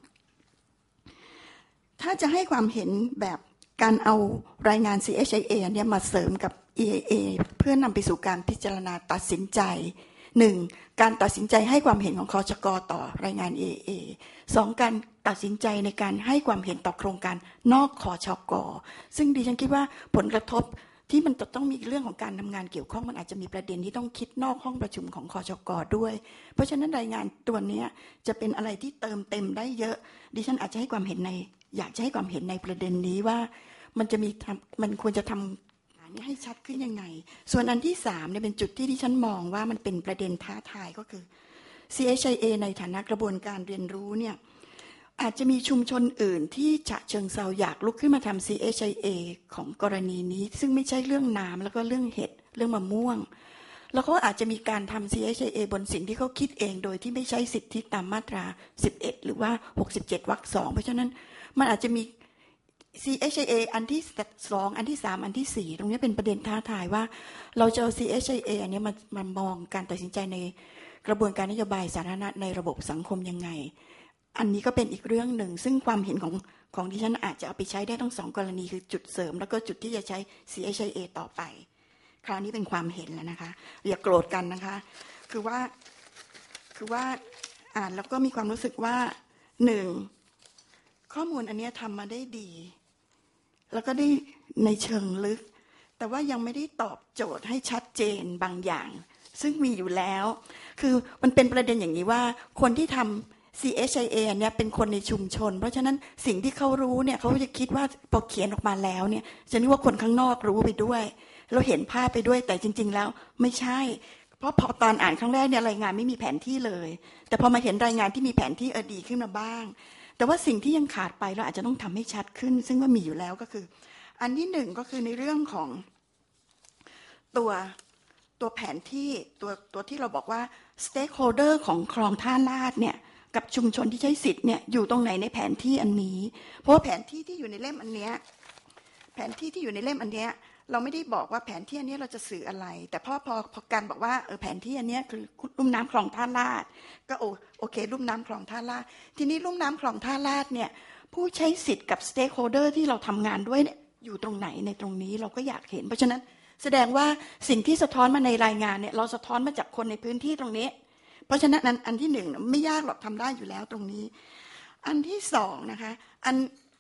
ถ้าจะให้ความเห็นแบบการเอารายงาน ซี เอช ไอ เอ เนี่ยมาเสริมกับ อี เอ เอ เพื่อนำไปสู่การพิจารณาตัดสินใจหนึ่งการตัดสินใจให้ความเห็นของคชก.ต่อรายงาน อี เอ เอ สองการตัดสินใจในการให้ความเห็นต่อโครงการนอกคชก.ซึ่งดิฉันคิดว่าผลกระทบที่มันจะต้องมีเรื่องของการทำงานเกี่ยวข้องมันอาจจะมีประเด็นที่ต้องคิดนอกห้องประชุมของคชก.ด้วยเพราะฉะนั้นรายงานตัวนี้จะเป็นอะไรที่เติมเต็มได้เยอะดิฉันอาจจะให้ความเห็นในอยากจะให้ความเห็นในประเด็นนี้ว่ามันจะมีมันควรจะทำนี้ให้ชัดขึ้นยังไงส่วนอันที่สามเนี่ยเป็นจุดที่ดิฉันมองว่ามันเป็นประเด็นท้าทายก็คือ ซี เอช ไอ เอ ในฐานะกระบวนการเรียนรู้เนี่ยอาจจะมีชุมชนอื่นที่ฉะเชิงเทราอยากลุกขึ้นมาทำ ซี เอช ไอ เอ ของกรณีนี้ซึ่งไม่ใช่เรื่องน้ำแล้วก็เรื่องเห็ดเรื่องมะม่วงแล้วเขาอาจจะมีการทำ ซี เอช ไอ เอ บนสิ่งที่เขาคิดเองโดยที่ไม่ใช้สิทธิตามมาตราสิบเอ็ดหรือว่าหกสิบเจ็ดวรรคสองเพราะฉะนั้นมันอาจจะมีซี เอช ไอ เอ อันที่สองอันที่สามอันที่สี่ตรงนี้เป็นประเด็นท้าทายว่าเราจะเอา ซี เอช ไอ เอ อันนี้มามามองการตัดสินใจในกระบวนการนโยบายสาธารณะในระบบสังคมยังไงอันนี้ก็เป็นอีกเรื่องหนึ่งซึ่งความเห็นของของดิฉันอาจจะเอาไปใช้ได้ทั้งสองกรณีคือจุดเสริมแล้วก็จุดที่จะใช้ ซี เอช ไอ เอ ต่อไปคราวนี้เป็นความเห็นแล้วนะคะอย่าโกรธกันนะคะคือว่าคือว่าอ่านแล้วก็มีความรู้สึกว่าหนึ่งข้อมูลอันนี้ทำมาได้ดีแล้วก็ได้ในเชิงลึกแต่ว่ายังไม่ได้ตอบโจทย์ให้ชัดเจนบางอย่างซึ่งมีอยู่แล้วคือมันเป็นประเด็นอย่างนี้ว่าคนที่ทำ ซี เอช ไอ เอ เนี่ยเป็นคนในชุมชนเพราะฉะนั้นสิ่งที่เขารู้เนี่ยเขาจะคิดว่าพอเขียนออกมาแล้วเนี่ยจะนึกว่าคนข้างนอกรู้ไปด้วยเราเห็นภาพไปด้วยแต่จริงๆแล้วไม่ใช่เพราะพอตอนอ่านครั้งแรกเนี่ยรายงานไม่มีแผนที่เลยแต่พอมาเห็นรายงานที่มีแผนที่เออดีขึ้นมาบ้างแต่ว่าสิ่งที่ยังขาดไปเราอาจจะต้องทำให้ชัดขึ้นซึ่งว่ามีอยู่แล้วก็คืออันที่หนึ่งก็คือในเรื่องของตัวตัวแผนที่ตัวตัวที่เราบอกว่า stakeholder ของคลองท่าลาดเนี่ยกับชุมชนที่ใช้สิทธิ์เนี่ยอยู่ตรงไหนในแผนที่อันนี้เพราะว่าแผนที่ที่อยู่ในเล่มอันเนี้ยแผนที่ที่อยู่ในเล่มอันเนี้ยเราไม่ได้บอกว่าแผนที่อันนี้เราจะสื่ออะไรแต่พอพอพอการบอกว่าเออแผนที่อันนี้คือลุ่มน้ำคลองท่าลาดก็โอโอเคลุ่มน้ำคลองท่าลาดทีนี้ลุ่มน้ำคลองท่าลาดเนี่ยผู้ใช้สิทธิ์กับ stakeholder ที่เราทำงานด้วยเนี่ยอยู่ตรงไหนในตรงนี้เราก็อยากเห็นเพราะฉะนั้นแสดงว่าสิ่งที่สะท้อนมาในรายงานเนี่ยเราสะท้อนมาจากคนในพื้นที่ตรงนี้เพราะฉะนั้นอันที่หนึ่งไม่ยากหรอกทำได้อยู่แล้วตรงนี้อันที่สองนะคะอัน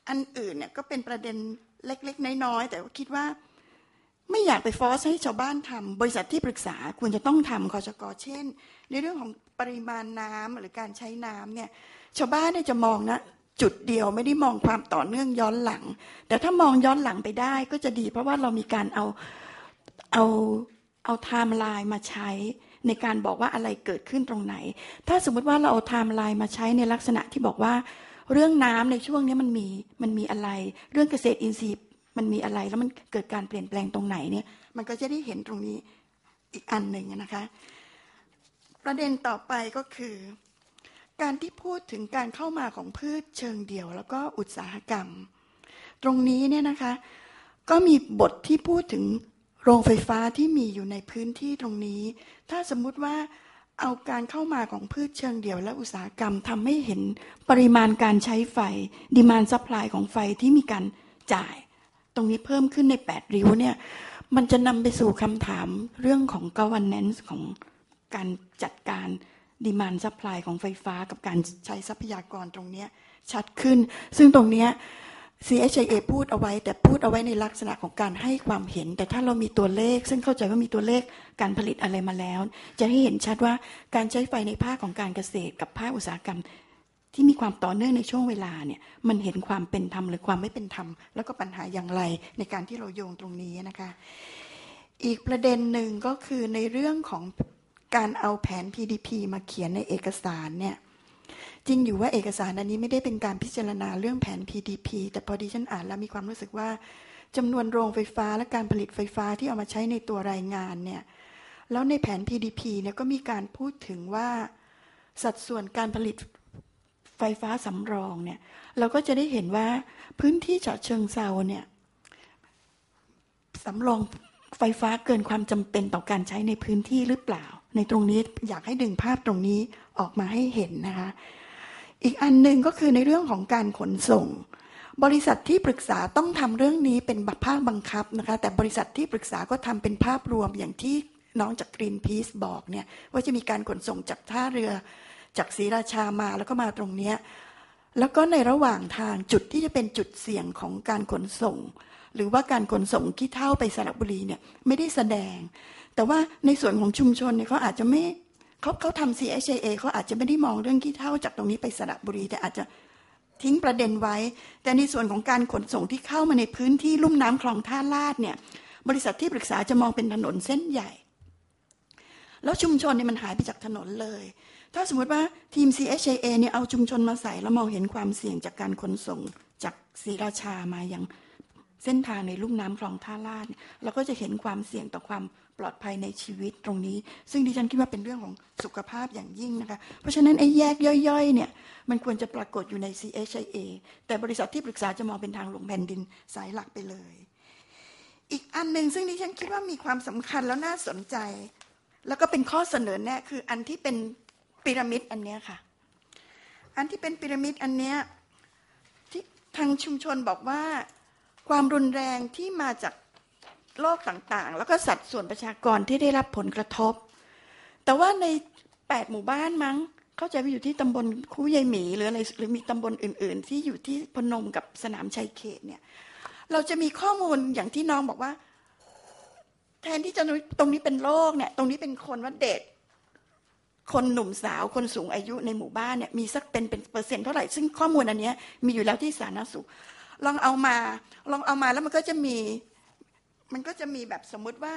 อันอื่นเนี่ยก็เป็นประเด็นเล็กๆน้อยๆแต่ว่าคิดว่าไม่อยากไปฟอร์สให้ชาวบ้านทำบริษัทที่ปรึกษาควรจะต้องทำคชก.เช่นในเรื่องของปริมาณน้ำหรือการใช้น้ำเนี่ยชาวบ้านเนี่ยจะมองนะจุดเดียวไม่ได้มองความต่อเนื่องย้อนหลังแต่ถ้ามองย้อนหลังไปได้ก็จะดีเพราะว่าเรามีการเอาเอาเอาไทม์ไลน์มาใช้ในการบอกว่าอะไรเกิดขึ้นตรงไหนถ้าสมมติว่าเราเอาไทม์ไลน์มาใช้ในลักษณะที่บอกว่าเรื่องน้ำในช่วงนี้มันมีมันมีอะไรเรื่องเกษตรอินทรีย์มันมีอะไรแล้วมันเกิดการเปลี่ยนแปลงตรงไหนเนี่ยมันก็จะได้เห็นตรงนี้อีกอันหนึ่งนะคะประเด็นต่อไปก็คือการที่พูดถึงการเข้ามาของพืชเชิงเดี่ยวแล้วก็อุตสาหกรรมตรงนี้เนี่ยนะคะก็มีบทที่พูดถึงโรงไฟฟ้าที่มีอยู่ในพื้นที่ตรงนี้ถ้าสมมุติว่าเอาการเข้ามาของพืชเชิงเดี่ยวและอุตสาหกรรมทำให้เห็นปริมาณการใช้ไฟ demand supply ของไฟที่มีการจ่ายตรงนี้เพิ่มขึ้นในแปดริ้วเนี่ยมันจะนำไปสู่คำถามเรื่องของ governance ของการจัดการ demand supply ของไฟฟ้ากับการใช้ทรัพยากรตรงนี้ชัดขึ้นซึ่งตรงนี้ ซี เอช ไอ เอ พูดเอาไว้แต่พูดเอาไว้ในลักษณะของการให้ความเห็นแต่ถ้าเรามีตัวเลขซึ่งเข้าใจว่ามีตัวเลขการผลิตอะไรมาแล้วจะให้เห็นชัดว่าการใช้ไฟในภาคของการเกษตรกับภาคอุตสาหกรรมที่มีความต่อเนื่องในช่วงเวลาเนี่ยมันเห็นความเป็นธรรมหรือความไม่เป็นธรรมแล้วก็ปัญหาอย่างไรในการที่เราโยงตรงนี้นะคะอีกประเด็นหนึ่งก็คือในเรื่องของการเอาแผน พี ดี พี มาเขียนในเอกสารเนี่ยจริงอยู่ว่าเอกสารอันนี้ไม่ได้เป็นการพิจารณาเรื่องแผน พี ดี พี แต่พอดีฉันอ่านแล้วมีความรู้สึกว่าจำนวนโรงไฟฟ้าและการผลิตไฟฟ้าที่เอามาใช้ในตัวรายงานเนี่ยแล้วในแผน พี ดี พี เนี่ยก็มีการพูดถึงว่าสัดส่วนการผลิตไฟฟ้าสำรองเนี่ยเราก็จะได้เห็นว่าพื้นที่ฉะเชิงเทราเนี่ยสำรองไฟฟ้าเกินความจำเป็นต่อการใช้ในพื้นที่หรือเปล่าในตรงนี้อยากให้ดึงภาพตรงนี้ออกมาให้เห็นนะคะอีกอันหนึ่งก็คือในเรื่องของการขนส่งบริษัทที่ปรึกษาต้องทำเรื่องนี้เป็นภาคบังคับนะคะแต่บริษัทที่ปรึกษาก็ทำเป็นภาพรวมอย่างที่น้องจาก Greenpeace บอกเนี่ยว่าจะมีการขนส่งจากท่าเรือจากศรีราชามาแล้วก็มาตรงเนี้ยแล้วก็ในระหว่างทางจุดที่จะเป็นจุดเสี่ยงของการขนส่งหรือว่าการขนส่งขี้เถ้าไปสระบุรีเนี่ยไม่ได้แสดงแต่ว่าในส่วนของชุมชนเนี่ยเขาอาจจะไม่เขาเขาทำ ซี เอช ไอ เอ เขาอาจจะไม่ได้มองเรื่องขี้เถ้าจากตรงนี้ไปสระบุรีแต่อาจจะทิ้งประเด็นไว้แต่ในส่วนของการขนส่งที่เข้ามาในพื้นที่ลุ่มน้ำคลองท่าลาดเนี่ยบริษัทที่ปรึกษาจะมองเป็นถนนเส้นใหญ่แล้วชุมชนเนี่ยมันหายไปจากถนนเลยถ้าสมมติว่าทีม ซี เอช ไอ เอ เนี่ยเอาชุมชนมาใส่แล้วมองเห็นความเสี่ยงจากการขนส่งจากศรีราชามายังเส้นทางในลุ่มน้ำคลองท่าลาดเราก็จะเห็นความเสี่ยงต่อความปลอดภัยในชีวิตตรงนี้ซึ่งดิฉันคิดว่าเป็นเรื่องของสุขภาพอย่างยิ่งนะคะเพราะฉะนั้นไอ้แยกย่อยๆเนี่ยมันควรจะปรากฏอยู่ใน ซี เอช ไอ เอ แต่บริษัทที่ปรึกษาจะมองเป็นทางหลวงแผ่นดินสายหลักไปเลยอีกอันหนึ่งซึ่งดิฉันคิดว่ามีความสำคัญแล้วน่าสนใจแล้วก็เป็นข้อเสนอแนะคืออันที่เป็นพีระมิดอันเนี้ยค่ะอันที่เป็นพีระมิดอันเนี้ยที่ทางชุมชนบอกว่าความรุนแรงที่มาจากโรคต่างๆแล้วก็สัดส่วนประชากรที่ได้รับผลกระทบแต่ว่าในแปดหมู่บ้านมั้งเข้าใจว่าอยู่ที่ตำบลคูยายหมีหรืออะไรหรือมีตำบลอื่นๆที่อยู่ที่พนมกับสนามชัยเขตเนี่ยเราจะมีข้อมูลอย่างที่น้องบอกว่าแทนที่จะตรงนี้เป็นโรคเนี่ยตรงนี้เป็นคนว่าเด็กคนหนุ่มสาวคนสูงอายุในหมู่บ้านเนี่ยมีสักเป็นเป็นเปอร์เซ็นต์เท่าไหร่ซึ่งข้อมูลอันนี้มีอยู่แล้วที่สาธารณสุขลองเอามาลองเอามาแล้วมันก็จะมีมันก็จะมีแบบสมมุติว่า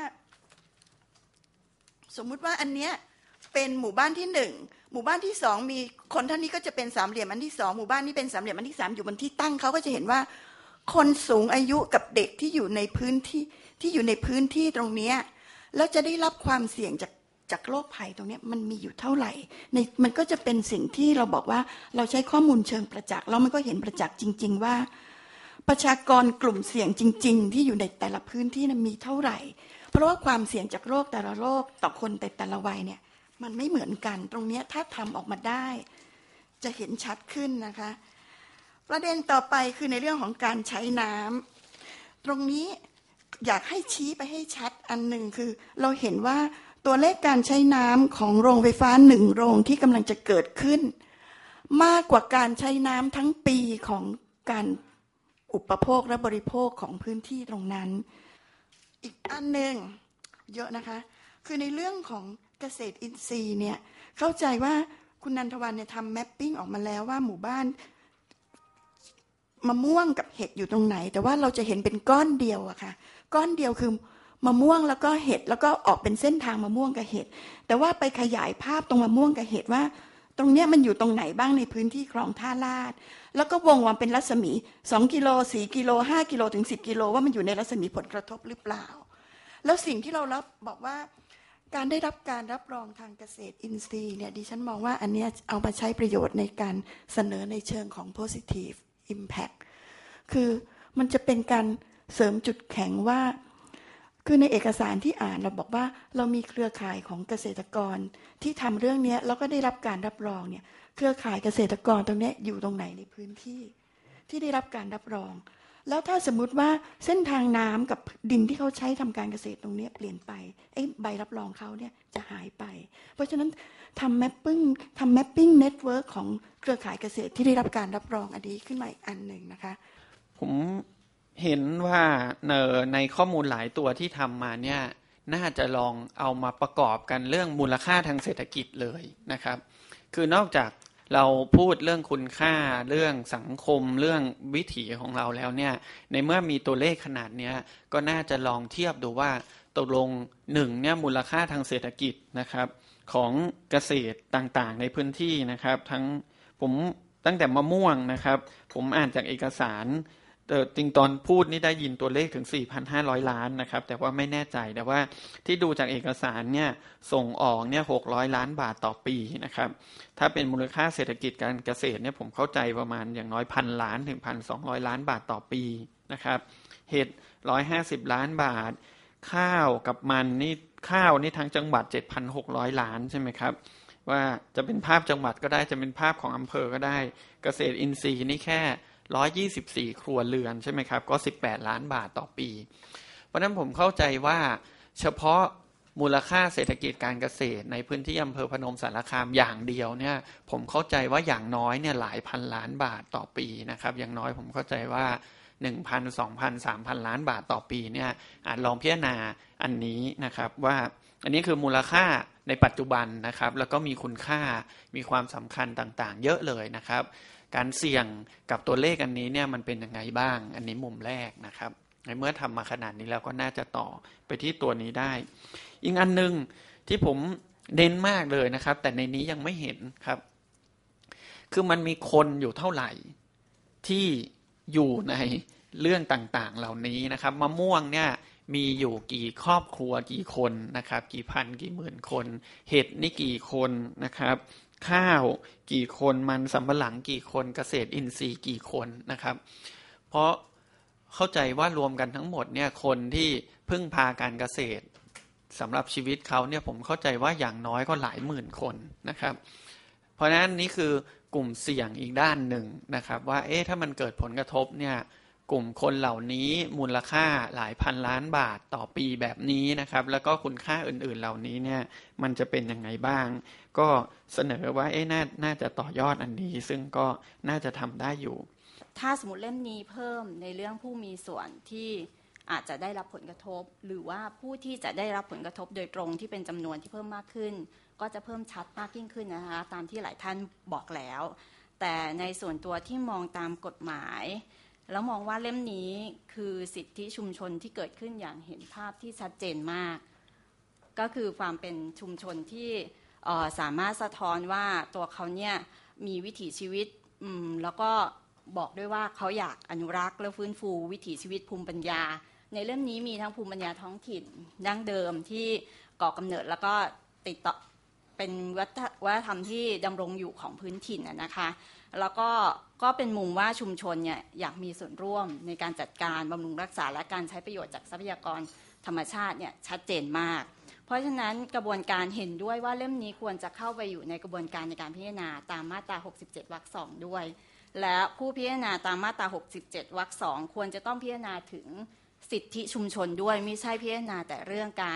สมมุติว่าอันเนี้ยเป็นหมู่บ้านที่หนึ่งหมู่บ้านที่สองมีคนท่านนี้ก็จะเป็นสามเหลี่ยมอันที่สองหมู่บ้านนี้เป็นสามเหลี่ยมอันที่สามอยู่บนที่ตั้งเขาก็จะเห็นว่าคนสูงอายุกับเด็กที่อยู่ในพื้นที่ที่อยู่ในพื้นที่ตรงเนี้ยแล้วจะได้รับความเสี่ยงจากจากโรคภัยตรงนี้มันมีอยู่เท่าไหร่ในมันก็จะเป็นสิ่งที่เราบอกว่าเราใช้ข้อมูลเชิงประจักษ์แล้วมันก็เห็นประจักษ์จริงๆว่าประชากรกลุ่มเสี่ยงจริงๆที่อยู่ในแต่ละพื้นที่นั้นมีเท่าไหร่เพราะว่าความเสี่ยงจากโรคแต่ละโรคต่อคนแต่แต่ละวัยเนี่ยมันไม่เหมือนกันตรงนี้ถ้าทำออกมาได้จะเห็นชัดขึ้นนะคะประเด็นต่อไปคือในเรื่องของการใช้น้ำตรงนี้อยากให้ชี้ไปให้ชัดอันหนึ่งคือเราเห็นว่าตัวเลขการใช้น้ำของโรงไฟฟ้าหนึ่งโรงที่กำลังจะเกิดขึ้นมากกว่าการใช้น้ำทั้งปีของการอุปโภคและบริโภคของพื้นที่ตรงนั้นอีกอันหนึ่งเยอะนะคะคือในเรื่องของเกษตรอินทรีย์เนี่ยเข้าใจว่าคุณนันทวันเนี่ยทำแมปปิ้งออกมาแล้วว่าหมู่บ้านมะม่วงกับเห็ดอยู่ตรงไหนแต่ว่าเราจะเห็นเป็นก้อนเดียวอะค่ะก้อนเดียวคือมะม่วงแล้วก็เห็ดแล้วก็ออกเป็นเส้นทางมะม่วงกับเห็ดแต่ว่าไปขยายภาพตรงมะม่วงกับเห็ดว่าตรงเนี้ยมันอยู่ตรงไหนบ้างในพื้นที่คลองท่าลาดแล้วก็วงว่าเป็นรัศมีสองกิโลสี่กิโลห้ากิโลถึงสิบกิโลว่ามันอยู่ในรัศมีผลกระทบหรือเปล่าแล้วสิ่งที่เรารับบอกว่าการได้รับการรับรองทางเกษตรอินทรีย์เนี่ยดิฉันมองว่าอันเนี้ยเอามาใช้ประโยชน์ในการเสนอในเชิงของ positive impact คือมันจะเป็นการเสริมจุดแข็งว่าคือในเอกสารที่อ่านเราบอกว่าเรามีเครือข่ายของเกษตรกรที่ทำเรื่องนี้แล้วก็ได้รับการรับรองเนี่ยเครือข่ายเกษตรกรตรงนี้อยู่ตรงไหนในพื้นที่ที่ได้รับการรับรองแล้วถ้าสมมุติว่าเส้นทางน้ำกับดินที่เขาใช้ทำการเกษตรตรงนี้เปลี่ยนไปไอ้ใบรับรองเขาเนี่ยจะหายไปเพราะฉะนั้นทำแมปปิ้งทำแมปปิ้งเน็ตเวิร์กของเครือข่ายเกษตรที่ได้รับการรับรองอันนี้ขึ้นมาอีกอันหนึ่งนะคะผมเห็นว่าในข้อมูลหลายตัวที่ทำมาเนี่ยน่าจะลองเอามาประกอบกันเรื่องมูลค่าทางเศรษฐกิจเลยนะครับคือนอกจากเราพูดเรื่องคุณค่าเรื่องสังคมเรื่องวิถีของเราแล้วเนี่ยในเมื่อมีตัวเลขขนาดนี้ก็น่าจะลองเทียบดูว่าตกลงหนึ่งเนี่ยมูลค่าทางเศรษฐกิจนะครับของเกษตรต่างๆในพื้นที่นะครับทั้งผมตั้งแต่มะม่วงนะครับผมอ่านจากเอกสารแต่จริงตอนพูดนี่ได้ยินตัวเลขถึง สี่พันห้าร้อย ล้านนะครับแต่ว่าไม่แน่ใจแต่ว่าที่ดูจากเอกสารเนี่ยส่งออกเนี่ยหกร้อยล้านบาทต่อปีนะครับถ้าเป็นมูลค่าเศรษฐกิจการเกษตรเนี่ยผมเข้าใจประมาณอย่างน้อยพันล้านถึง หนึ่งพันสองร้อย ล้านบาทต่อปีนะครับเห็ดหนึ่งร้อยห้าสิบล้านบาทข้าวกับมันนี่ข้าวนี่ทั้งจังหวัด เจ็ดพันหกร้อย ล้านใช่ไหมครับว่าจะเป็นภาพจังหวัดก็ได้จะเป็นภาพของอำเภอก็ได้เกษตรอินทรีย์นี่แค่หนึ่งร้อยยี่สิบสี่ครัวเรือนใช่ไหมครับก็สิบแปดล้านบาทต่อปีเพราะฉะนั้นผมเข้าใจว่าเฉพาะมูลค่าเศรษฐกิจการเกษตรในพื้นที่อำเภอพนมสารคามอย่างเดียวเนี่ยผมเข้าใจว่าอย่างน้อยเนี่ยหลายพันล้านบาทต่อปีนะครับอย่างน้อยผมเข้าใจว่า หนึ่งพัน สองพัน สามพัน ล้านบาทต่อปีเนี่ยอาจลองพิจารณาอันนี้นะครับว่าอันนี้คือมูลค่าในปัจจุบันนะครับแล้วก็มีคุณค่ามีความสำคัญต่างๆเยอะเลยนะครับการเสี่ยงกับตัวเลขอันนี้เนี่ยมันเป็นยังไงบ้างอันนี้มุมแรกนะครับในเมื่อทำมาขนาดนี้แล้วก็น่าจะต่อไปที่ตัวนี้ได้อีกอันนึงที่ผมเน้นมากเลยนะครับแต่ในนี้ยังไม่เห็นครับคือมันมีคนอยู่เท่าไหร่ที่อยู่ในเรื่องต่างๆเหล่านี้นะครับมะม่วงเนี่ยมีอยู่กี่ครอบครัวกี่คนนะครับกี่พันกี่หมื่นคนเห็ดนี่กี่คนนะครับข้าวกี่คนมันสำปะหลังกี่คนเกษตรอินทรีย์กี่คนนะครับเพราะเข้าใจว่ารวมกันทั้งหมดเนี่ยคนที่พึ่งพาการเกษตรสำหรับชีวิตเขาเนี่ยผมเข้าใจว่าอย่างน้อยก็หลายหมื่นคนนะครับเพราะฉะนั้นนี่คือกลุ่มเสี่ยงอีกด้านหนึ่งนะครับว่าเอ๊ะถ้ามันเกิดผลกระทบเนี่ยกลุ่มคนเหล่านี้มูลค่าหลายพันล้านบาทต่อปีแบบนี้นะครับแล้วก็คุณค่าอื่นๆเหล่านี้เนี่ยมันจะเป็นยังไงบ้างก็เสนอว่าเอ๊ะน่าน่าจะต่อยอดอันนี้ซึ่งก็น่าจะทำได้อยู่ถ้าสมมติเล่มนี้เพิ่มในเรื่องผู้มีส่วนที่อาจจะได้รับผลกระทบหรือว่าผู้ที่จะได้รับผลกระทบโดยตรงที่เป็นจำนวนที่เพิ่มมากขึ้นก็จะเพิ่มชัดมากยิ่งขึ้นนะคะตามที่หลายท่านบอกแล้วแต่ในส่วนตัวที่มองตามกฎหมายแล้วมองว่าเล่มนี้คือสิทธิชุมชนที่เกิดขึ้นอย่างเห็นภาพที่ชัดเจนมากก็คือความเป็นชุมชนที่สามารถสะท้อนว่าตัวเขาเนี่ยมีวิถีชีวิตแล้วก็บอกด้วยว่าเขาอยากอนุรักษ์และฟื้นฟูวิถีชีวิตภูมิปัญญาในเล่มนี้มีทั้งภูมิปัญญาท้องถิ่นดั้งเดิมที่ก่อกำเนิดแล้วก็ติดต่อเป็นวัฒนธรรมที่ดำรงอยู่ของพื้นถิ่นนะคะแล้วก็ก็เป็นมุมว่าชุมชนเนี่ยอยากมีส่วนร่วมในการจัดการบำรุงรักษาและการใช้ประโยชน์จากทรัพยากรธรรมชาติเนี่ยชัดเจนมากเพราะฉะนั้นกระบวนการเห็นด้วยว่าเล่มนี้ควรจะเข้าไปอยู่ในกระบวนการในการพิจารณาตามมาตราหกสิบเจ็ดวรรคสองด้วยและผู้พิจารณาตามมาตราหกสิบเจ็ดวรรคสองควรจะต้องพิจารณาถึงสิทธิชุมชนด้วยไม่ใช่พิจารณาแต่เรื่องการ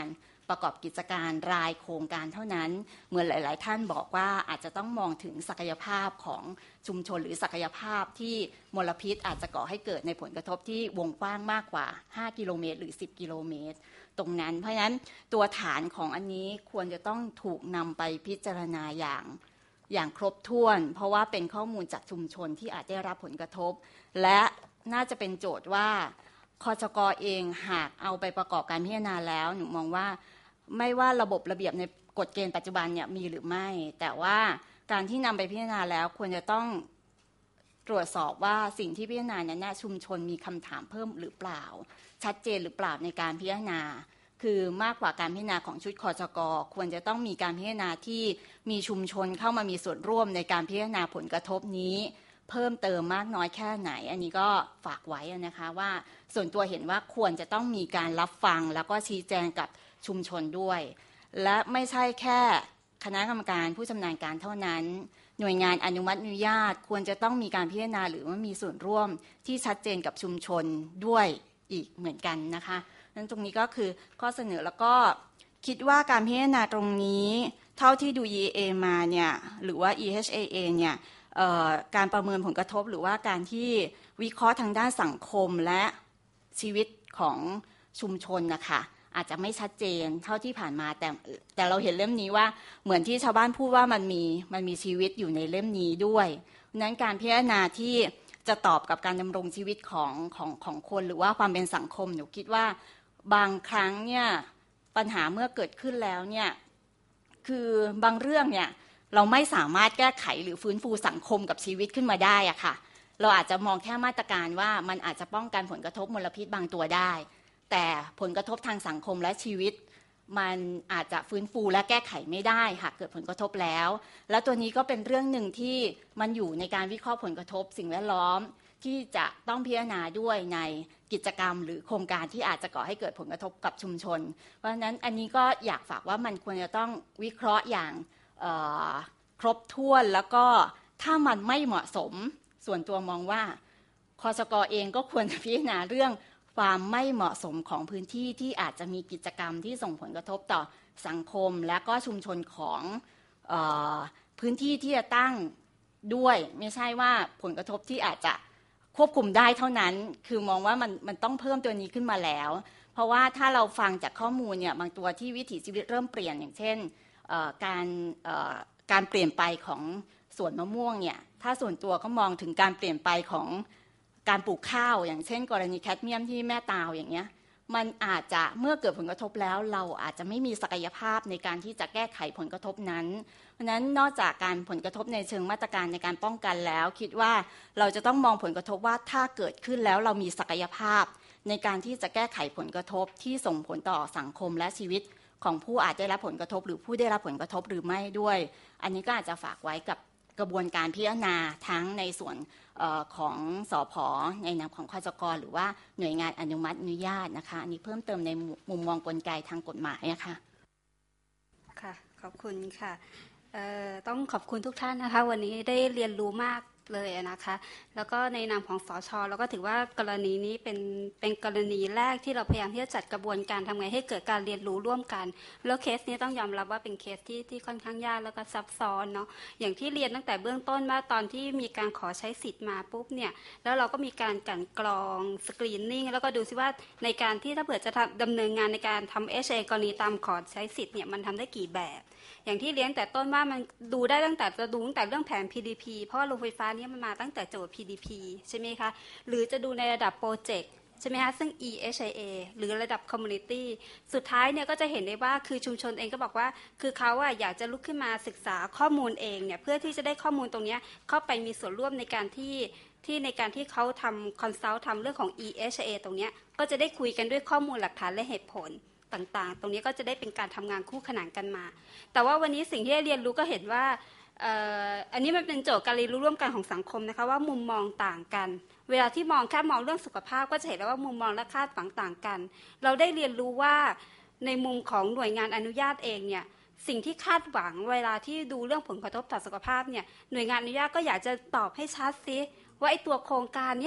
ประกอบกิจการรายโครงการเท่านั้นเหมือนหลายๆท่านบอกว่าอาจจะต้องมองถึงศักยภาพของชุมชนหรือศักยภาพที่มลพิษอาจจะก่อให้เกิดในผลกระทบที่วงกว้างมากกว่าห้ากิโลเมตรหรือสิบกิโลเมตรตรงนั้นเพราะฉะนั้นตัวฐานของอันนี้ควรจะต้องถูกนำไปพิจารณาอย่างอย่างครบถ้วนเพราะว่าเป็นข้อมูลจากชุมชนที่อาจได้รับผลกระทบและน่าจะเป็นโจทย์ว่าคจก.เองหากเอาไปประกอบการพิจารณาแล้วหนูมองว่าไม่ว่าระบบระเบียบในกฎเกณฑ์ปัจจุบันเนี่ยมีหรือไม่แต่ว่าการที่นำไปพิจารณาแล้วควรจะต้องตรวจสอบว่าสิ่งที่พิจารณานั้นชุมชนมีคำถามเพิ่มหรือเปล่าชัดเจนหรือเปล่าในการพิจารณาคือมากกว่าการพิจารณาของชุดคจก.ควรจะต้องมีการพิจารณาที่มีชุมชนเข้ามามีส่วนร่วมในการพิจารณาผลกระทบนี้เพิ่มเติมมากน้อยแค่ไหนอันนี้ก็ฝากไว้นะคะว่าส่วนตัวเห็นว่าควรจะต้องมีการรับฟังแล้วก็ชี้แจงกับชุมชนด้วยและไม่ใช่แค่คณะกรรมการผู้ชำนาญการเท่านั้นหน่วยงานอนุมัติอนุญาตควรจะต้องมีการพิจารณาหรือว่ามีส่วนร่วมที่ชัดเจนกับชุมชนด้วยอีกเหมือนกันนะคะนั้นตรงนี้ก็คือข้อเสนอแล้วก็คิดว่าการพิจารณาตรงนี้เท่าที่ดู อี เอ มาเนี่ยหรือว่า อี เอช เอ เอ เนี่ยการประเมินผลกระทบหรือว่าการที่วิเคราะห์ทางด้านสังคมและชีวิตของชุมชนนะคะอาจจะไม่ชัดเจนเท่าที่ผ่านมาแต่แต่เราเห็นเล่มนี้ว่าเหมือนที่ชาวบ้านพูดว่ามันมีมันมีชีวิตอยู่ในเล่มนี้ด้วยนั้นการพิจารณาที่จะตอบกับการดำรงชีวิตของของของคนหรือว่าความเป็นสังคมหนูคิดว่าบางครั้งเนี่ยปัญหาเมื่อเกิดขึ้นแล้วเนี่ยคือบางเรื่องเนี่ยเราไม่สามารถแก้ไขหรือฟื้นฟูสังคมกับชีวิตขึ้นมาได้อะค่ะเราอาจจะมองแค่มาตรการว่ามันอาจจะป้องกันผลกระทบมลพิษบางตัวได้แต่ผลกระทบทางสังคมและชีวิตมันอาจจะฟื้นฟูและแก้ไขไม่ได้หากเกิดผลกระทบแล้วและตัวนี้ก็เป็นเรื่องหนึ่งที่มันอยู่ในการวิเคราะห์ผลกระทบสิ่งแวดล้อมที่จะต้องพิจารณาด้วยในกิจกรรมหรือโครงการที่อาจจะก่อให้เกิดผลกระทบกับชุมชนเพราะฉะนั้นอันนี้ก็อยากฝากว่ามันควรจะต้องวิเคราะห์อย่างครบถ้วนแล้วก็ถ้ามันไม่เหมาะสมส่วนตัวมองว่าคจก.เองก็ควรจะพิจารณาเรื่องความไม่เหมาะสมของพื้นที่ที่อาจจะมีกิจกรรมที่ส่งผลกระทบต่อสังคมและก็ชุมชนของเอ่อพื้นที่ที่จะตั้งด้วยไม่ใช่ว่าผลกระทบที่อาจจะควบคุมได้เท่านั้นคือมองว่ามันมันต้องเพิ่มตัวนี้ขึ้นมาแล้วเพราะว่าถ้าเราฟังจากข้อมูลเนี่ยบางตัวที่วิถีชีวิตเริ่มเปลี่ยนอย่างเช่นการการเปลี่ยนไปของสวนมะม่วงเนี่ยถ้าส่วนตัวก็มองถึงการเปลี่ยนไปของการปลูกข้าวอย่างเช่นกรณีแคดเมียมที่แม่ตาวอย่างเงี้ยมันอาจจะเมื่อเกิดผลกระทบแล้วเราอาจจะไม่มีศักยภาพในการที่จะแก้ไขผลกระทบนั้นเพราะฉะนั้นนอกจากการผลกระทบในเชิงมาตรการในการป้องกันแล้วคิดว่าเราจะต้องมองผลกระทบว่าถ้าเกิดขึ้นแล้วเรามีศักยภาพในการที่จะแก้ไขผลกระทบที่ส่งผลต่อสังคมและชีวิตของผู้อาจได้รับผลกระทบหรือผู้ได้รับผลกระทบหรือไม่ด้วยอันนี้ก็อาจจะฝากไว้กับกระบวนการพิจารณาทั้งในส่วนของสผ.ในนามของคจก.หรือว่าหน่วยงานอนุมัติอนุญาตนะคะอันนี้เพิ่มเติมในมุมมองกลไกทางกฎหมายนะคะค่ะขอบคุณค่ะต้องขอบคุณทุกท่านนะคะวันนี้ได้เรียนรู้มากเลยนะคะแล้วก็ในนามของสช.เราก็ถือว่ากรณีนี้เป็นเป็นกรณีแรกที่เราพยายามที่จะจัดกระบวนการทำไงให้เกิดการเรียนรู้ร่วมกันแล้วเคสนี้ต้องยอมรับว่าเป็นเคสที่ที่ค่อนข้างยากแล้วก็ซับซ้อนเนาะอย่างที่เรียนตั้งแต่เบื้องต้นว่าตอนที่มีการขอใช้สิทธิ์มาปุ๊บเนี่ยแล้วเราก็มีการกลั่นกรองสกรีนนิ่งแล้วก็ดูซิว่าในการที่ถ้าเผื่อจะดำเนินงานในการทำ เอช เอ กรณีตามขอใช้สิทธิ์เนี่ยมันทำได้กี่แบบอย่างที่เลี้ยงแต่ต้นว่ามันดูได้ตั้งแต่จะดูตั้งแต่เรื่องแผน พี ดี พี เพราะว่าโรงไฟฟ้านี้มันมาตั้งแต่โจทย์ พี ดี พี ใช่ไหมคะหรือจะดูในระดับโปรเจกต์ใช่ไหมคะซึ่ง อี เอช เอ หรือระดับ Community สุดท้ายเนี่ยก็จะเห็นได้ว่าคือชุมชนเองก็บอกว่าคือเขาอะอยากจะลุกขึ้นมาศึกษาข้อมูลเองเนี่ยเพื่อที่จะได้ข้อมูลตรงนี้เข้าไปมีส่วนร่วมในการที่ที่ในการที่เขาทำคอนซัลท์ทำเรื่องของ อี เอช เอ ตรงนี้ก็จะได้คุยกันด้วยข้อมูลหลักฐานและเหตุผลต่างๆตรงนี้ก็จะได้เป็นการทำงานคู่ขนานกันมาแต่ว่าวันนี้สิ่งที่ได้เรียนรู้ก็เห็นว่าอันนี้มันเป็นโจทย์การเรียนรู้ร่วมกันของสังคมนะคะว่ามุมมองต่างกันเวลาที่มองแค่มองเรื่องสุขภาพก็จะเห็นแล้วว่ามุมมองและคาดหวังต่างกันเราได้เรียนรู้ว่าในมุมของหน่วยงานอนุญาตเองเนี่ยสิ่งที่คาดหวังเวลาที่ดูเรื่องผลกระทบต่อสุขภาพเนี่ยหน่วยงานอนุญาตก็อยากจะตอบให้ชัดซิว่าไอ้ตัวโครงการเนี่ย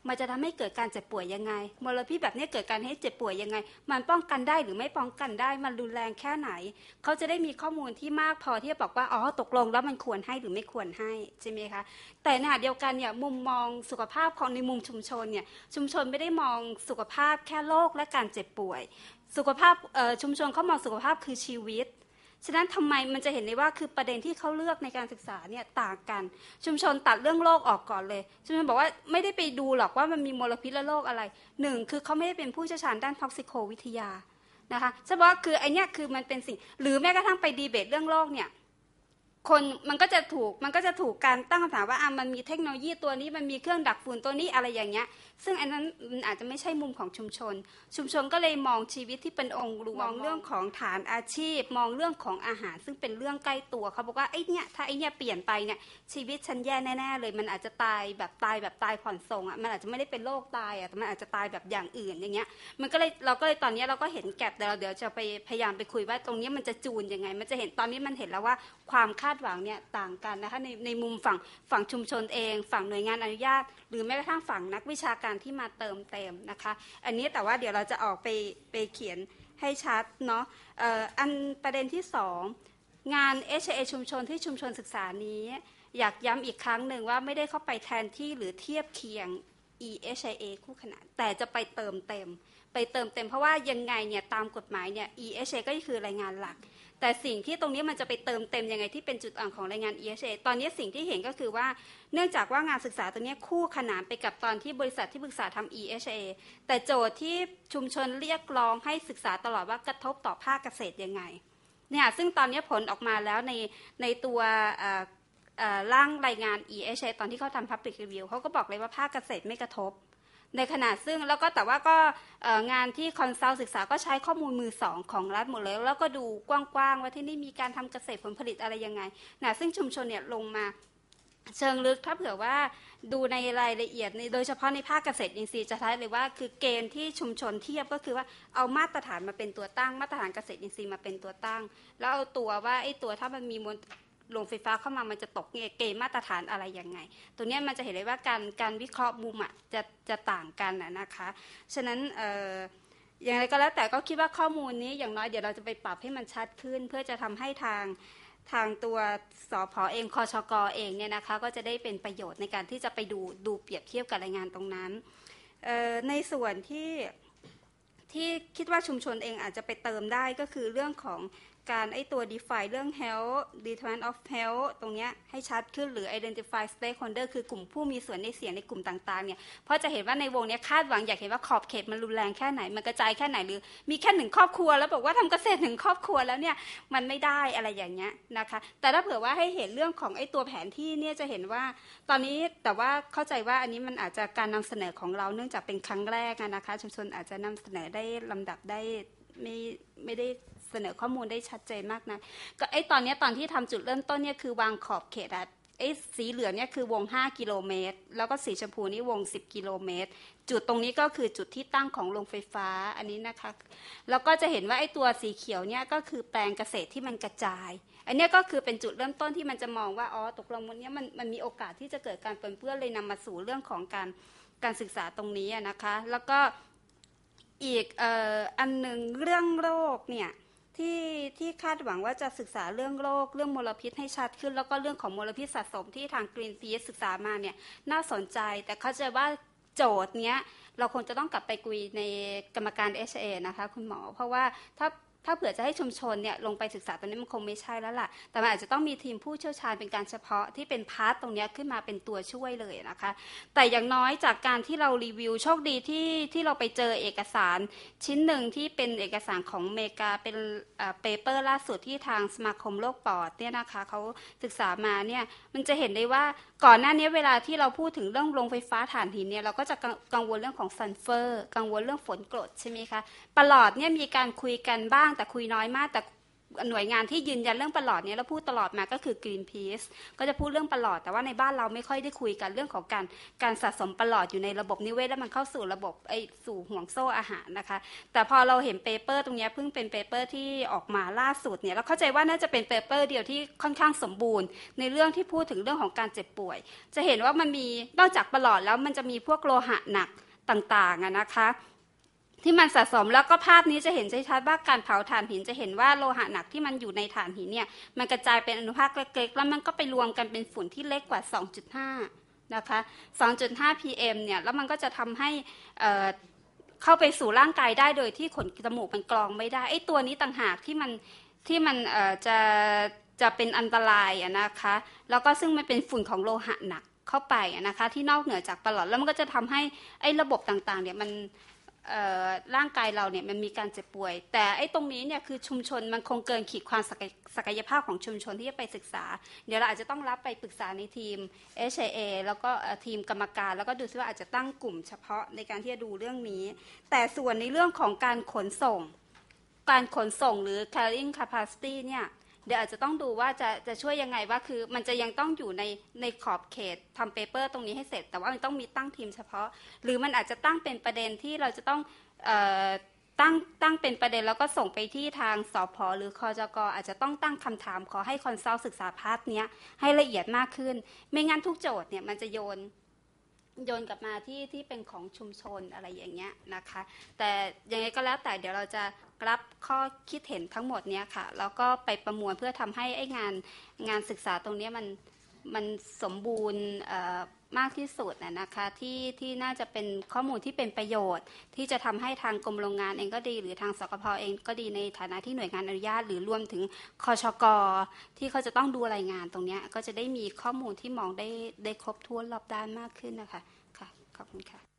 มันจะทำให้เกิดการเจ็บป่วยยังไงมลพิษแบบนี้เกิดการให้เจ็บป่วยยังไงมันป้องกันได้หรือไม่ป้องกันได้มันรุนแรงแค่ไหนเขาจะได้มีข้อมูลที่มากพอที่จะบอกว่าอ๋อตกลงแล้วมันควรให้หรือไม่ควรให้ใช่ไหมคะแต่ในขณะเดียวกันเนี่ยมุมมองสุขภาพของในมุมชุมชนเนี่ยชุมชนไม่ได้มองสุขภาพแค่โรคและการเจ็บป่วยสุขภาพชุมชนเขามองสุขภาพคือชีวิตฉะนั้นทำไมมันจะเห็นได้ว่าคือประเด็นที่เขาเลือกในการศึกษาเนี่ยต่างกันชุมชนตัดเรื่องโรคออกก่อนเลยชุมชนบอกว่าไม่ได้ไปดูหรอกว่ามันมีมลพิษและโรคอะไรหนึ่งคือเขาไม่ได้เป็นผู้เชี่ยวชาญด้านท็อกซิโควิทยานะคะเฉพาะคือไอเนี้ยคือมันเป็นสิ่งหรือแม้กระทั่งไปดีเบตเรื่องโรคเนี่ยคนมันก็จะถูกมันก็จะถูกการตั้งคำถามว่าอ่ะมันมีเทคโนโลยีตัวนี้มันมีเครื่องดักฝุ่นตัวนี้อะไรอย่างเงี้ยซึ่งอันนั้นมันอาจจะไม่ใช่มุมของชุมชนชุมชนก็เลยมองชีวิตที่เป็นองค์รวมมองเรื่องของฐานอาชีพมองเรื่องของอาหารซึ่งเป็นเรื่องใกล้ตัวเขาบอกว่าไอ้เนี่ยถ้าไอ้เนี่ยเปลี่ยนไปเนี่ยชีวิตฉันแย่แน่ๆเลยมันอาจจะตายแบบตายแบบตายผ่อนส่งอ่ะมันอาจจะไม่ได้เป็นโรคตายอ่ะแต่มันอาจจะตายแบบอย่างอื่นอย่างเงี้ยมันก็เลยเราก็เลยตอนนี้เราก็เห็นแก็บแต่เราเดี๋ยวจะไปพยายามไปคุยว่าตรงนี้มันจะจูนยังไงมันจะเห็นตอนนี้มันเห็นแล้วว่าความคาดหวังเนี่ยต่างกันนะคะในในมุมฝั่งฝั่งชุมชนเองฝั่งหน่วยงานอนุญาตหรือแม้กระทั่งฝั่งนักวิชาการที่มาเติมเต็มนะคะอันนี้แต่ว่าเดี๋ยวเราจะออกไปไปเขียนให้ชัดเนาะเอ่ออันประเด็นที่สองงาน เอช เอ ชุมชนที่ชุมชนศึกษานี้อยากย้ำอีกครั้งหนึ่งว่าไม่ได้เข้าไปแทนที่หรือเทียบเคียง อี เอช เอ คู่ขนานแต่จะไปเติมเต็มไปเติมเต็มเพราะว่ายังไงเนี่ยตามกฎหมายเนี่ย อี เอช เอ ก็คือรายงานหลักแต่สิ่งที่ตรงนี้มันจะไปเติมเต็มยังไงที่เป็นจุดอ่อนของรายงาน อี เอช เอ ตอนนี้สิ่งที่เห็นก็คือว่าเนื่องจากว่างานศึกษาตัวนี้คู่ขนานไปกับตอนที่บริษัทที่ปรึกษาทำ อี เอช เอ แต่โจทย์ที่ชุมชนเรียกร้องให้ศึกษาตลอดว่ากระทบต่อภาคเกษตรยังไงเนี่ยซึ่งตอนนี้ผลออกมาแล้วในในตัวร่างรายงาน อี เอช เอ ตอนที่เขาทำ Public Review เขาก็บอกเลยว่าภาคเกษตรไม่กระทบในขณะซึ่งแล้วก็แต่ว่าก็งานที่คอนซัลท์ศึกษาก็ใช้ข้อมูลมือสองของรัฐหมดเลยแล้วก็ดูกว้างๆว่าที่นี่มีการทำเกษตรผลผลิตอะไรยังไงนะซึ่งชุมชนเนี่ยลงมาเชิงลึกถ้าเผื่อว่าดูในรายละเอียดโดยเฉพาะในภาคเกษตรอินทรีย์จะท้ายเลยว่าคือเกณฑ์ที่ชุมชนเทียบก็คือว่าเอามาตรฐานมาเป็นตัวตั้งมาตรฐานเกษตรอินทรีย์มาเป็นตัวตั้งแล้วเอาตัวว่าไอ้ตัวถ้ามันมีมวลโรงไฟฟ้าเข้ามามันจะตกเกณฑ์มาตรฐานอะไรยังไงตัวนี้มันจะเห็นเลยว่าการการวิเคราะห์มุมอ่ะจะจะต่างกันนะคะฉะนั้นเอ่ออย่างไรก็แล้วแต่ก็คิดว่าข้อมูลนี้อย่างน้อยเดี๋ยวเราจะไปปรับให้มันชัดขึ้นเพื่อจะทำให้ทางทางตัวสผเองคชกเองเนี่ยนะคะก็จะได้เป็นประโยชน์ในการที่จะไปดูดูเปรียบเทียบกับรายงานตรงนั้นในส่วนที่ที่คิดว่าชุมชนเองอาจจะไปเติมได้ก็คือเรื่องของการไอตัว define เรื่อง health determinant of health ตรงนี้ให้ชัดขึ้นหรือ identify stakeholder คือกลุ่มผู้มีส่วนในเสียงในกลุ่มต่างๆเนี่ยเพราะจะเห็นว่าในวงนี้คาดหวังอยากเห็นว่าขอบเขตมันรุนแรงแค่ไหนมันกระจายแค่ไหนหรือมีแค่หนึ่งครอบครัวแล้วบอกว่าทำเกษตรหนึ่งครอบครัวแล้วเนี่ยมันไม่ได้อะไรอย่างเงี้ยนะคะแต่ถ้าเผื่อว่าให้เห็นเรื่องของไอตัวแผนที่เนี่ยจะเห็นว่าตอนนี้แต่ว่าเข้าใจว่าอันนี้มันอาจจะการนำเสนอของเราเนื่องจากเป็นครั้งแรกนะคะชุมชนอาจจะนำเสนอได้ลำดับได้ไม่ไม่ได้เสนอข้อมูลได้ชัดเจนมากนะก็ไอ้ตอนนี้ตอนที่ทำจุดเริ่มต้นเนี่ยคือวางขอบเขตอะไอ้สีเหลืองเนี่ยคือวงห้ากิโลเมตรแล้วก็สีชมพูนี่วงสิบกิโลเมตรจุดตรงนี้ก็คือจุดที่ตั้งของโรงไฟฟ้าอันนี้นะคะแล้วก็จะเห็นว่าไอ้ตัวสีเขียวเนี่ยก็คือแปลงเกษตรที่มันกระจายอันนี้ก็คือเป็นจุดเริ่มต้นที่มันจะมองว่าอ๋อตกลงวันนี้มันมันมีโอกาสที่จะเกิดการปนเปื้อนเลยนำมาสู่เรื่องของการการศึกษาตรงนี้นะคะแล้วก็อีกเอ่ออันหนึ่งเรื่องโรคเนี่ยที่ที่คาดหวังว่าจะศึกษาเรื่องโรคเรื่องมลพิษให้ชัดขึ้นแล้วก็เรื่องของมลพิษสะสมที่ทาง Greenpeace ศึกษามาเนี่ยน่าสนใจแต่เข้าใจว่าโจทย์เนี้ยเราคงจะต้องกลับไปคุยในกรรมการ เอช เอ นะคะคุณหมอเพราะว่าถ้าถ้าเผื่อจะให้ชุมชนเนี่ยลงไปศึกษาตรงนี้มันคงไม่ใช่แล้วล่ะแต่มันอาจจะต้องมีทีมผู้เชี่ยวชาญเป็นการเฉพาะที่เป็นพาร์ทตรงนี้ขึ้นมาเป็นตัวช่วยเลยนะคะแต่อย่างน้อยจากการที่เรารีวิวโชคดีที่ที่เราไปเจอเอกสารชิ้นหนึ่งที่เป็นเอกสารของอเมริกาเป็นเปเปอร์ล่าสุดที่ทางสมาคมโรคปอดเนี่ยนะคะเขาศึกษามาเนี่ยมันจะเห็นได้ว่าก่อนหน้านี้เวลาที่เราพูดถึงเรื่องโรงไฟฟ้าถ่านหินเนี่ยเราก็จะกังวลเรื่องของซัลเฟอร์กังวลเรื่องฝนกรดใช่ไหมคะประหลอดเนี่ยมีการคุยกันบ้างแต่คุยน้อยมากแต่หน่วยงานที่ยืนยันเรื่องประหลอดเนี้ยแล้วพูดตลอดมาก็คือ Greenpeace ก็จะพูดเรื่องประหลอดแต่ว่าในบ้านเราไม่ค่อยได้คุยกันเรื่องของการการสะสมประหลอดอยู่ในระบบนิเวศแล้วมันเข้าสู่ระบบไอ้สู่ห่วงโซ่อาหารนะคะแต่พอเราเห็นเปเปอร์ตรงนี้เพิ่งเป็นเปเปอร์ที่ออกมาล่าสุดเนี่ยเราเข้าใจว่าน่าจะเป็นเปเปอร์เดียวที่ค่อนข้างสมบูรณ์ในเรื่องที่พูดถึงเรื่องของการเจ็บป่วยจะเห็นว่ามันมีนอกจากประหลอดแล้วมันจะมีพวกโลหะหนักต่างๆนะคะที่มันสะสมแล้วก็ภาพนี้จะเห็นชัดๆว่าการเผาถ่านหินจะเห็นว่าโลหะหนักที่มันอยู่ในถ่านหินเนี่ยมันกระจายเป็นอนุภาคเล็กๆแล้วมันก็ไปรวมกันเป็นฝุ่นที่เล็กกว่า สองจุดห้า นะคะ สองจุดห้า พี เอ็ม เนี่ยแล้วมันก็จะทำให้เอ่อเข้าไปสู่ร่างกายได้โดยที่ขนจมูกมันกรองไม่ได้ไอ้ตัวนี้ต่างหากที่มันที่มันเอ่อจะจะเป็นอันตรายอะนะคะแล้วก็ซึ่งมันเป็นฝุ่นของโลหะหนักเข้าไปอะนะคะที่นอกเหนือจากประหลอดแล้วมันก็จะทำให้ไอ้ระบบต่างๆเนี่ยมันร่างกายเราเนี่ยมันมีการเจ็บป่วยแต่ไอ้ตรงนี้เนี่ยคือชุมชนมันคงเกินขีดความศักยภาพของชุมชนที่จะไปศึกษาเดี๋ยวเราอาจจะต้องรับไปปรึกษาในทีม เอช ไอ เอ แล้วก็ทีมกรรมการแล้วก็ดูซิว่าอาจจะตั้งกลุ่มเฉพาะในการที่จะดูเรื่องนี้แต่ส่วนในเรื่องของการขนส่งการขนส่งหรือ carrying capacity เนี่ยเดี๋ยวอาจจะต้องดูว่าจะจะช่วยยังไงว่าคือมันจะยังต้องอยู่ในในขอบเขตทำเปเปอร์ตรงนี้ให้เสร็จแต่ว่ามันต้องมีตั้งทีมเฉพาะหรือมันอาจจะตั้งเป็นประเด็นที่เราจะต้องเอ่อตั้งตั้งเป็นประเด็นแล้วก็ส่งไปที่ทางสผหรือคจก.อาจจะต้องตั้งคำถามขอให้คอนซัลท์ศึกษาพาร์ทเนี้ยให้ละเอียดมากขึ้นไม่งั้นทุกโจทย์เนี่ยมันจะโยนโยนกลับมาที่ที่เป็นของชุมชนอะไรอย่างเงี้ยนะคะแต่ยังไงก็แล้วแต่เดี๋ยวเราจะรับข้อคิดเห็นทั้งหมดเนี้ยค่ะแล้วก็ไปประมวลเพื่อทำให้ไอ้งานงานศึกษาตรงนี้มันมันสมบูรณ์มากที่สุดนะคะที่ที่น่าจะเป็นข้อมูลที่เป็นประโยชน์ที่จะทำให้ทางกรมโรงงานเองก็ดีหรือทางสกพ.เองก็ดีในฐานะที่หน่วยงานอนุญาตหรือรวมถึงคชก.ที่เขาจะต้องดูรายงานตรงนี้ก็จะได้มีข้อมูลที่มองได้ได้ครบถ้วนรอบด้านมากขึ้นนะคะค่ะขอบคุณค่ะ